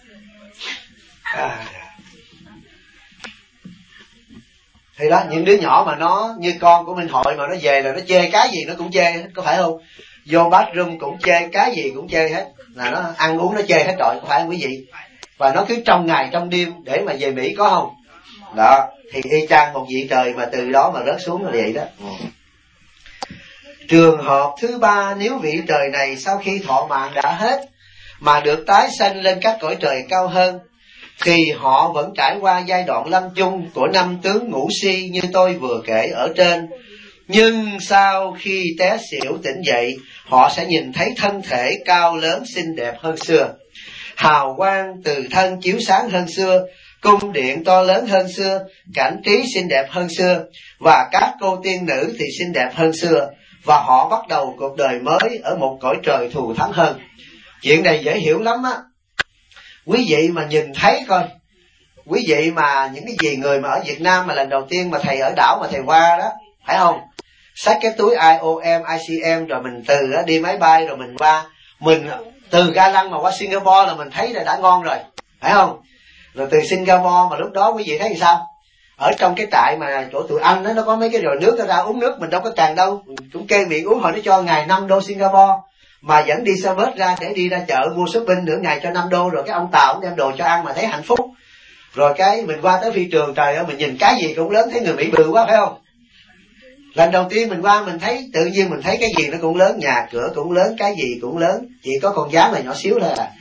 Thì đó, những đứa nhỏ mà nó như con của Minh Hội mà nó về là nó chê cái gì nó cũng chê hết, có phải không? Vô bathroom cũng chê, cái gì cũng chê hết, là nó ăn uống nó chê hết rồi, có phải không quý vị? Và nó cứ trong ngày trong đêm để mà về Mỹ, có không? Đó, thì y chang một vị trời mà từ đó mà rớt xuống là vậy đó. Trường hợp thứ ba, nếu vị trời này sau khi thọ mạng đã hết mà được tái sanh lên các cõi trời cao hơn, thì họ vẫn trải qua giai đoạn lâm chung của năm tướng ngũ si như tôi vừa kể ở trên. Nhưng sau khi té xỉu tỉnh dậy, họ sẽ nhìn thấy thân thể cao lớn xinh đẹp hơn xưa, hào quang từ thân chiếu sáng hơn xưa, cung điện to lớn hơn xưa, cảnh trí xinh đẹp hơn xưa, và các cô tiên nữ thì xinh đẹp hơn xưa, và họ bắt đầu cuộc đời mới ở một cõi trời thù thắng hơn. Chuyện này dễ hiểu lắm á. Quý vị mà nhìn thấy coi, quý vị mà những cái gì người mà ở Việt Nam mà lần đầu tiên mà thầy ở đảo mà thầy qua đó, phải không? Xách cái túi IOM, ICM rồi mình từ đó đi máy bay rồi mình qua, mình Từ Ga Lăng mà qua Singapore là mình thấy là đã ngon rồi, phải không? Rồi từ Singapore mà lúc đó quý vị thấy thì sao? Ở trong cái trại mà chỗ tụi anh đó, nó có mấy cái rồi nước ra uống nước, mình đâu có tràn đâu, cũng kê miệng uống. Họ nó cho ngày 5 đô Singapore, mà vẫn đi xe bus ra để đi ra chợ mua shopping nửa ngày cho 5 đô. Rồi cái ông Tàu đem đồ cho ăn mà thấy hạnh phúc. Rồi cái mình qua tới phi trường, trời ơi, mình nhìn cái gì cũng lớn, thấy người Mỹ bự quá, phải không? Lần đầu tiên mình qua mình thấy, tự nhiên mình thấy cái gì nó cũng lớn, nhà cửa cũng lớn, cái gì cũng lớn, chỉ có con gián là nhỏ xíu thôi à.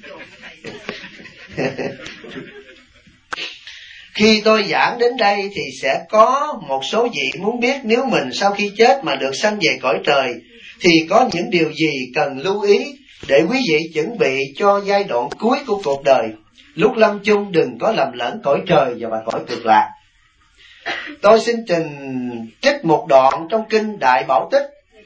Khi tôi giảng đến đây thì sẽ có một số vị muốn biết nếu mình sau khi chết mà được sanh về cõi trời thì có những điều gì cần lưu ý để quý vị chuẩn bị cho giai đoạn cuối của cuộc đời. Lúc lâm chung đừng có lầm lẫn cõi trời và cõi cực lạc. Tôi xin trích một đoạn trong kinh Đại Bảo Tích.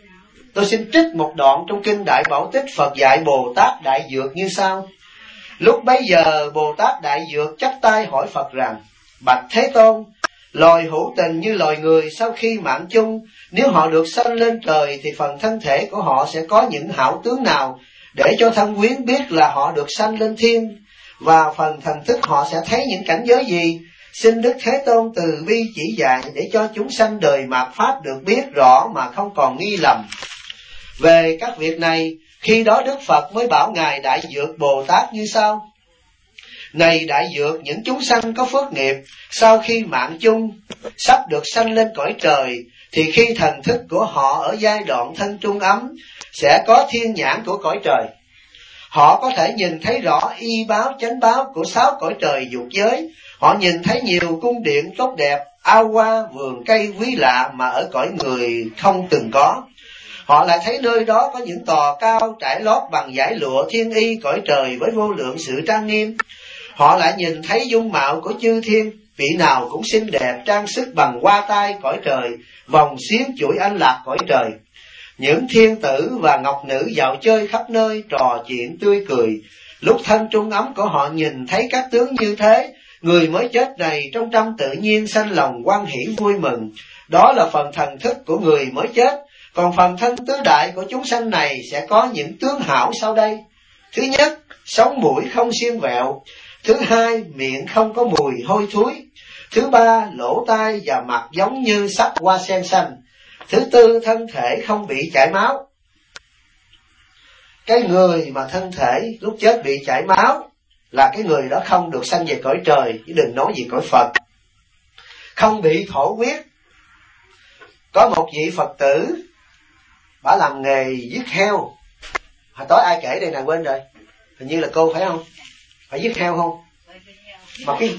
Đại Bảo Tích Phật dạy Bồ Tát Đại Dược như sau. Lúc bấy giờ Bồ Tát Đại Dược chắp tay hỏi Phật rằng: Bạch Thế Tôn, loài hữu tình như loài người sau khi mạng chung, nếu họ được sanh lên trời thì phần thân thể của họ sẽ có những hảo tướng nào để cho thân quyến biết là họ được sanh lên thiên, và phần thần thức họ sẽ thấy những cảnh giới gì? Xin Đức Thế Tôn từ bi chỉ dạy để cho chúng sanh đời mạt pháp được biết rõ mà không còn nghi lầm. Về các việc này, khi đó Đức Phật mới bảo Ngài Đại Dược Bồ Tát như sau: Này Đại Dược, những chúng sanh có phước nghiệp sau khi mạng chung sắp được sanh lên cõi trời, thì khi thần thức của họ ở giai đoạn thân trung ấm sẽ có thiên nhãn của cõi trời. Họ có thể nhìn thấy rõ y báo chánh báo của 6 cõi trời dục giới. Họ nhìn thấy nhiều cung điện tốt đẹp, ao hoa, vườn cây quý lạ mà ở cõi người không từng có. Họ lại thấy nơi đó có những tòa cao trải lót bằng dải lụa thiên y cõi trời với vô lượng sự trang nghiêm. Họ lại nhìn thấy dung mạo của chư thiên, vị nào cũng xinh đẹp, trang sức bằng hoa tai cõi trời, vòng xiếng chuỗi anh lạc cõi trời. Những thiên tử và ngọc nữ dạo chơi khắp nơi, trò chuyện tươi cười. Lúc thân trung ấm của họ nhìn thấy các tướng như thế, người mới chết này trong tâm tự nhiên sanh lòng hoan hỷ vui mừng. Đó là phần thần thức của người mới chết. Còn phần thân tứ đại của chúng sanh này sẽ có những tướng hảo sau đây. Thứ nhất, sống mũi không xiên vẹo. Thứ hai, miệng không có mùi hôi thối. Thứ ba, lỗ tai và mặt giống như sắc hoa sen xanh. Thứ tư, thân thể không bị chảy máu. Cái người mà thân thể lúc chết bị chảy máu là cái người đó không được sanh về cõi trời, chứ đừng nói gì cõi Phật. Không bị thổ huyết. Có một vị Phật tử, bả làm nghề giết heo. Hồi tối ai kể đây nè, quên rồi. Hình như là cô phải không? Phải giết heo không? Mà cái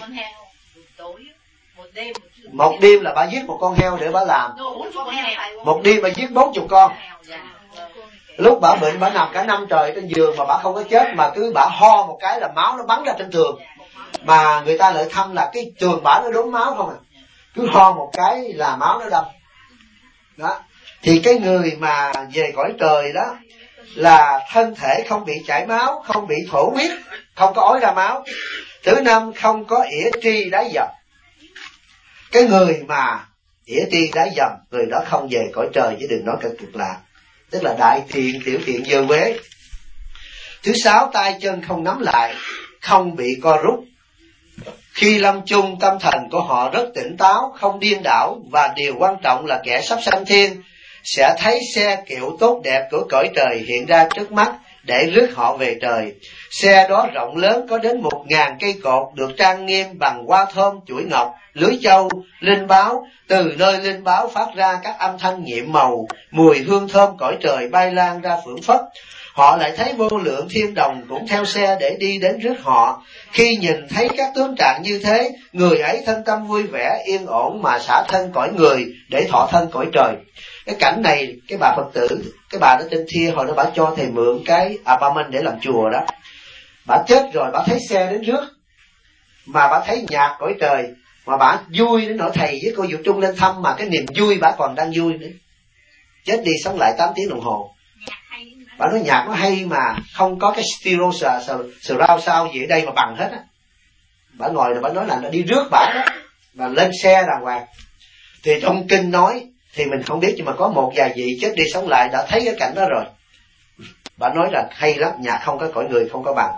một đêm là bà giết một con heo để bà làm. Một đêm bà giết 40 con. Lúc bà bệnh, bà nằm cả năm trời trên giường mà bà không có chết, mà cứ bà ho một cái là máu nó bắn ra trên tường. Mà người ta lại thăm là cái tường bà nó đốm máu không à. Cứ ho một cái là máu nó đâm. Đó. Thì cái người mà về cõi trời đó là thân thể không bị chảy máu, không bị thổ huyết, không có ói ra máu. Thứ năm, không có ỉa tri đáy dầm. Cái người mà ỉa tri đáy dầm, người đó không về cõi trời, chứ đừng nói cả cực lạc. Tức là đại thiện tiểu thiện dơ quế. Thứ sáu, tay chân không nắm lại, không bị co rút. Khi lâm chung, tâm thần của họ rất tỉnh táo, không điên đảo, và điều quan trọng là kẻ sắp sanh thiên sẽ thấy xe kiệu tốt đẹp của cõi trời hiện ra trước mắt để rước họ về trời. Xe đó rộng lớn, có đến 1000 cây cột, được trang nghiêm bằng hoa thơm, chuỗi ngọc, lưới châu, linh báo. Từ nơi linh báo phát ra các âm thanh nhiệm màu, mùi hương thơm cõi trời bay lan ra phưởng phất. Họ lại thấy vô lượng thiên đồng cũng theo xe để đi đến rước họ. Khi nhìn thấy các tướng trạng như thế, người ấy thân tâm vui vẻ, yên ổn mà xả thân cõi người để thọ thân cõi trời. Cái cảnh này, cái bà Phật tử, cái bà đó tên Thia, hồi đó bà cho thầy mượn cái apartment để làm chùa đó. Bà chết rồi, bà thấy xe đến rước, mà bà thấy nhạc cõi trời, mà bà vui đến nỗi thầy với cô Diệu Trung lên thăm, mà cái niềm vui bà còn đang vui nữa. Chết đi sống lại 8 tiếng đồng hồ. Bà nói nhạc nó hay mà không có cái stereo surround sound gì ở đây mà bằng hết á. Bà ngồi rồi bà nói là nó đi rước bà đó, và lên xe đàng hoàng. Thì trong kinh nói thì mình không biết, nhưng mà có một vài vị chết đi sống lại đã thấy cái cảnh đó rồi. Bà nói là hay lắm, nhạc không có cõi người không có bằng.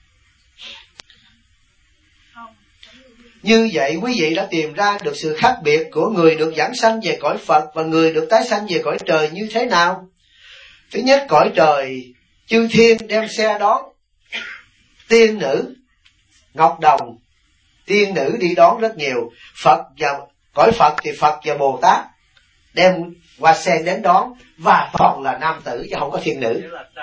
Như vậy quý vị đã tìm ra được sự khác biệt của người được giảng sanh về cõi Phật và người được tái sanh về cõi trời như thế nào. Thứ nhất, cõi trời chư thiên đem xe đón tiên nữ, ngọc đồng, tiên nữ đi đón rất nhiều. Phật và cõi Phật thì Phật và Bồ Tát đem hoa sen đến đón, và toàn là nam tử chứ không có thiên nữ.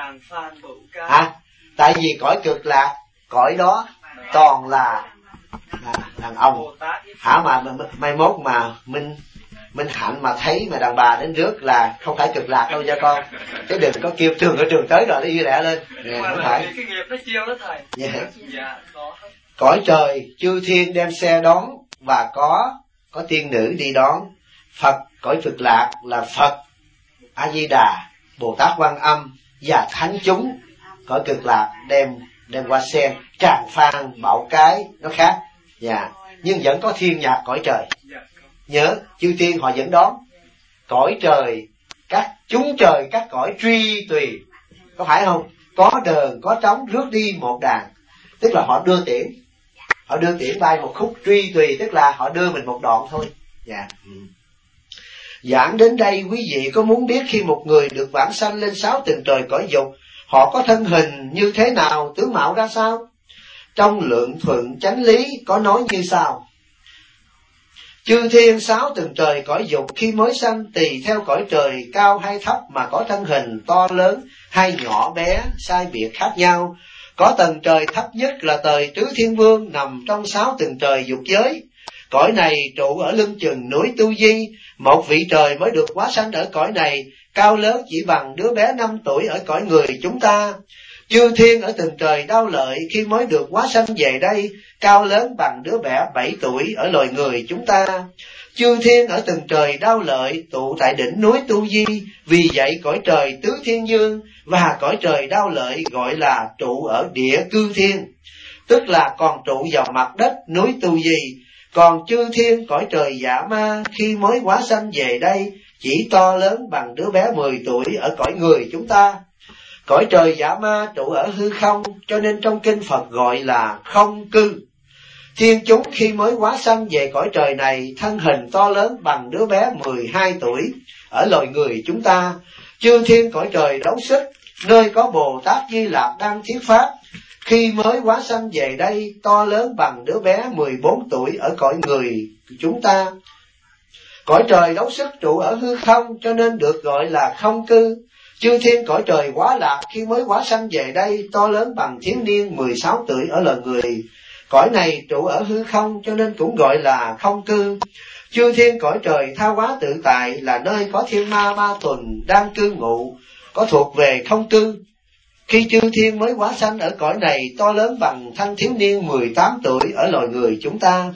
Tại vì cõi Cực Lạc, cõi đó toàn là đàn ông. Mà mai mốt mà Minh Hạnh mà thấy mà đàn bà đến rước là không phải Cực Lạc đâu nha con, chứ đừng có kêu trường ở trường tới rồi nó y lẹ lên. Không phải. Cái nghiệp nó chiêu đó thầy. Dạ, cõi trời chư thiên đem xe đón và có tiên nữ đi đón. Phật cõi Cực Lạc là Phật A Di Đà, Bồ Tát Quan Âm và thánh chúng cõi Cực Lạc đem hoa sen, tràng phan, bảo cái nó khác. Dạ, nhưng vẫn có thiên nhạc cõi trời. Nhớ chư thiên họ vẫn đón. Cõi trời các chúng trời các cõi truy tùy, có phải không? Có đờn có trống rước đi một đàn, tức là họ đưa tiễn bay một khúc. Truy tùy tức là họ đưa mình một đoạn thôi. Dạ. Giảng đến đây quý vị có muốn biết khi một người được vãng sanh lên 6 tầng trời cõi dục, họ có thân hình như thế nào, tướng mạo ra sao? Trong Lượng Thuận Chánh Lý có nói như sau: chư thiên 6 tầng trời cõi dục khi mới sanh tùy theo cõi trời cao hay thấp mà có thân hình to lớn hay nhỏ bé, sai biệt khác nhau. Có tầng trời thấp nhất là trời Tứ Thiên Vương nằm trong 6 tầng trời dục giới. Cõi này trụ ở lưng chừng núi Tu Di. Một vị trời mới được hóa sanh ở cõi này, cao lớn chỉ bằng đứa bé 5 tuổi ở cõi người chúng ta. Chư thiên ở tầng trời Đao Lợi khi mới được hóa sanh về đây, cao lớn bằng đứa bé 7 tuổi ở loài người chúng ta. Chư thiên ở tầng trời Đao Lợi tụ tại đỉnh núi Tu Di, vì vậy cõi trời Tứ Thiên Dương và cõi trời Đao Lợi gọi là trụ ở địa cư thiên, tức là còn trụ vào mặt đất núi Tu Di. Còn chư thiên cõi trời Dạ Ma khi mới hóa sanh về đây chỉ to lớn bằng đứa bé 10 tuổi ở cõi người chúng ta. Cõi trời Dạ Ma trụ ở hư không, cho nên trong kinh Phật gọi là không cư. Thiên chúng khi mới hóa sanh về cõi trời này, thân hình to lớn bằng đứa bé 12 tuổi ở loài người chúng ta. Chư thiên cõi trời Đấu Xích, nơi có Bồ Tát Di Lặc đang thuyết pháp, khi mới hóa sanh về đây to lớn bằng đứa bé 14 tuổi ở cõi người chúng ta. Cõi trời Đấu Xích trụ ở hư không, cho nên được gọi là không cư. Chư thiên cõi trời Quá Lạc khi mới hóa sanh về đây to lớn bằng thiếu niên 16 tuổi ở loài người. Cõi này trụ ở hư không, cho nên cũng gọi là không cư. Chư thiên cõi trời Tha Hóa Tự Tại là nơi có thiên ma Ma Tuần đang cư ngụ, có thuộc về không cư. Khi chư thiên mới hóa sanh ở cõi này to lớn bằng thanh thiếu niên 18 tuổi ở loài người chúng ta.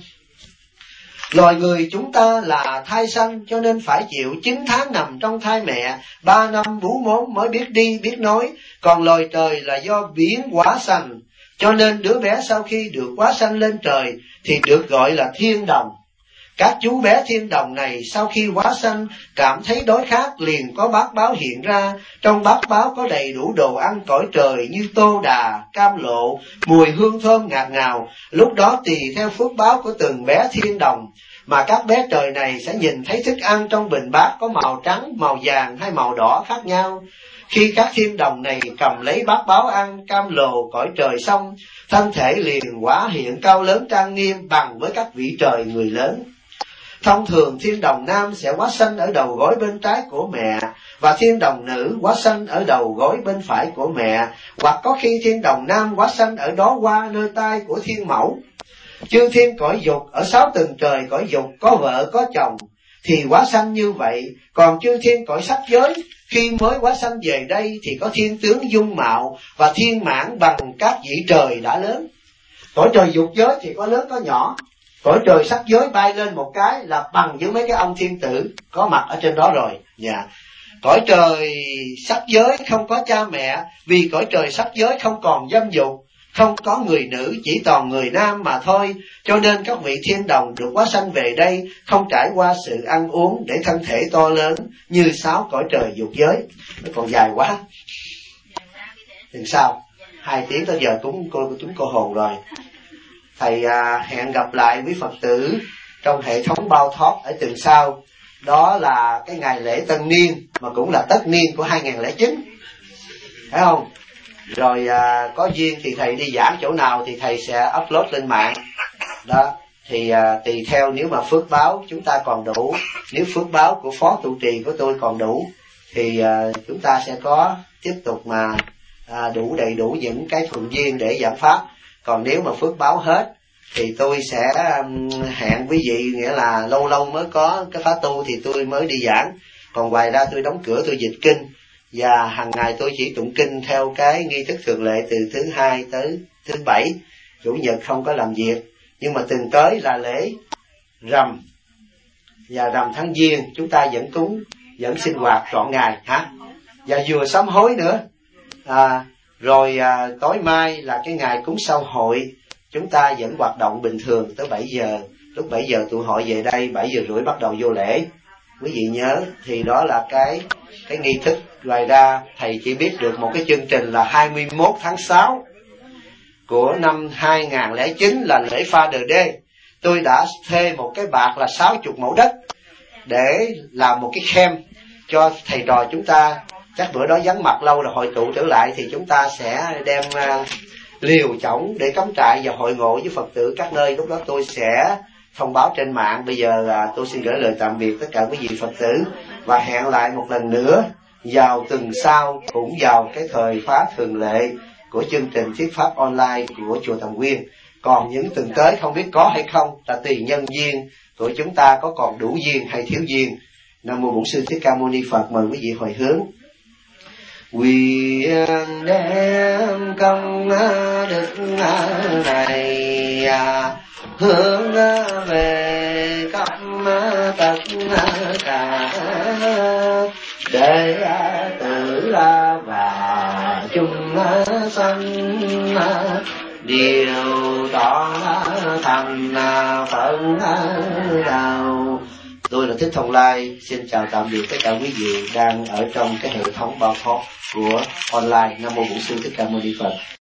Loài người chúng ta là thai sanh, cho nên phải chịu 9 tháng nằm trong thai mẹ, 3 năm bú mốm mới biết đi biết nói. Còn loài trời là do biến hóa sanh, cho nên đứa bé sau khi được hóa sanh lên trời thì được gọi là thiên đồng. Các chú bé thiên đồng này sau khi hóa sanh cảm thấy đói khát, liền có bát báo hiện ra. Trong bát báo có đầy đủ đồ ăn cõi trời như tô đà, cam lộ, mùi hương thơm ngạt ngào. Lúc đó tùy theo phước báo của từng bé thiên đồng mà các bé trời này sẽ nhìn thấy thức ăn trong bình bát có màu trắng, màu vàng hay màu đỏ khác nhau. Khi các thiên đồng này cầm lấy bát báo ăn cam lồ cõi trời xong, thân thể liền hóa hiện cao lớn trang nghiêm bằng với các vị trời người lớn. Thông thường thiên đồng nam sẽ hóa sanh ở đầu gối bên trái của mẹ, và thiên đồng nữ hóa sanh ở đầu gối bên phải của mẹ, hoặc có khi thiên đồng nam hóa sanh ở đó qua nơi tai của thiên mẫu. Chư thiên cõi dục ở 6 tầng trời cõi dục có vợ có chồng thì hóa sanh như vậy. Còn chư thiên cõi sắc giới khi mới hóa sanh về đây thì có thiên tướng dung mạo và thiên mãn bằng các vị trời đã lớn. Cõi trời dục giới thì có lớn có nhỏ. Cõi trời sắc giới bay lên một cái là bằng với mấy cái ông thiên tử có mặt ở trên đó rồi. Cõi trời sắc giới không có cha mẹ, vì cõi trời sắc giới không còn dâm dục, không có người nữ, chỉ toàn người nam mà thôi. Cho nên các vị thiên đồng được hóa sanh về đây không trải qua sự ăn uống để thân thể to lớn như 6 cõi trời dục giới. Nó còn dài quá. tuần sau 2 tiếng tới giờ chúng cô hồn rồi. Thầy hẹn gặp lại quý Phật tử trong hệ thống Bao Thoát ở tuần sau. Đó là cái ngày lễ Tân Niên mà cũng là tất niên của 2009, phải không? Rồi có duyên thì thầy đi giảng chỗ nào thì thầy sẽ upload lên mạng đó. Thì tùy theo, nếu mà phước báo chúng ta còn đủ, nếu phước báo của phó trụ trì của tôi còn đủ thì chúng ta sẽ có tiếp tục mà đủ đầy đủ những cái thuận duyên để giảng pháp. Còn nếu mà phước báo hết thì tôi sẽ hẹn quý vị, nghĩa là lâu lâu mới có cái khóa tu thì tôi mới đi giảng. Còn ngoài ra tôi đóng cửa, tôi dịch kinh, và hàng ngày tôi chỉ tụng kinh theo cái nghi thức thường lệ từ thứ Hai tới thứ Bảy, Chủ nhật không có làm việc. Nhưng mà từng tới là lễ rằm và rằm tháng Giêng chúng ta vẫn cúng, vẫn sinh hoạt trọn ngày hả, và vừa sám hối nữa. Rồi tối mai là cái ngày cúng sau hội, chúng ta vẫn hoạt động bình thường tới 7 giờ. Lúc 7 giờ tụ hội về đây, 7 giờ rưỡi bắt đầu vô lễ. Quý vị nhớ, thì đó là cái nghi thức. Ngoài ra thầy chỉ biết được một cái chương trình là 21 tháng 6 của năm 2009 là lễ Father Day. Tôi đã thuê một cái bạc là 60 mẫu đất để làm một cái camp cho thầy trò chúng ta. Chắc bữa đó vắng mặt lâu rồi hội tụ trở lại thì chúng ta sẽ đem liều chổng để cắm trại và hội ngộ với Phật tử các nơi. Lúc đó tôi sẽ thông báo trên mạng. Bây giờ tôi xin gửi lời tạm biệt tất cả quý vị Phật tử và hẹn lại một lần nữa vào tuần sau, cũng vào cái thời khóa thường lệ của chương trình thuyết pháp online của chùa Tầm Quyên. Còn những tuần tới không biết có hay không là tùy nhân duyên của chúng ta, có còn đủ duyên hay thiếu duyên. Nam mô Bổn Sư Thích Ca Mâu Ni Phật. Mời quý vị hồi hướng. Nguyện đem công đức này hướng về khắp tất cả đệ tử và chúng sanh đều tỏ thành phận đạo. Tôi là Thích Thông Lai, xin chào tạm biệt tất cả quý vị đang ở trong cái hệ thống Bao Thoát của online. Nam mô Bổn Sư Thích Ca Mâu Ni Phật.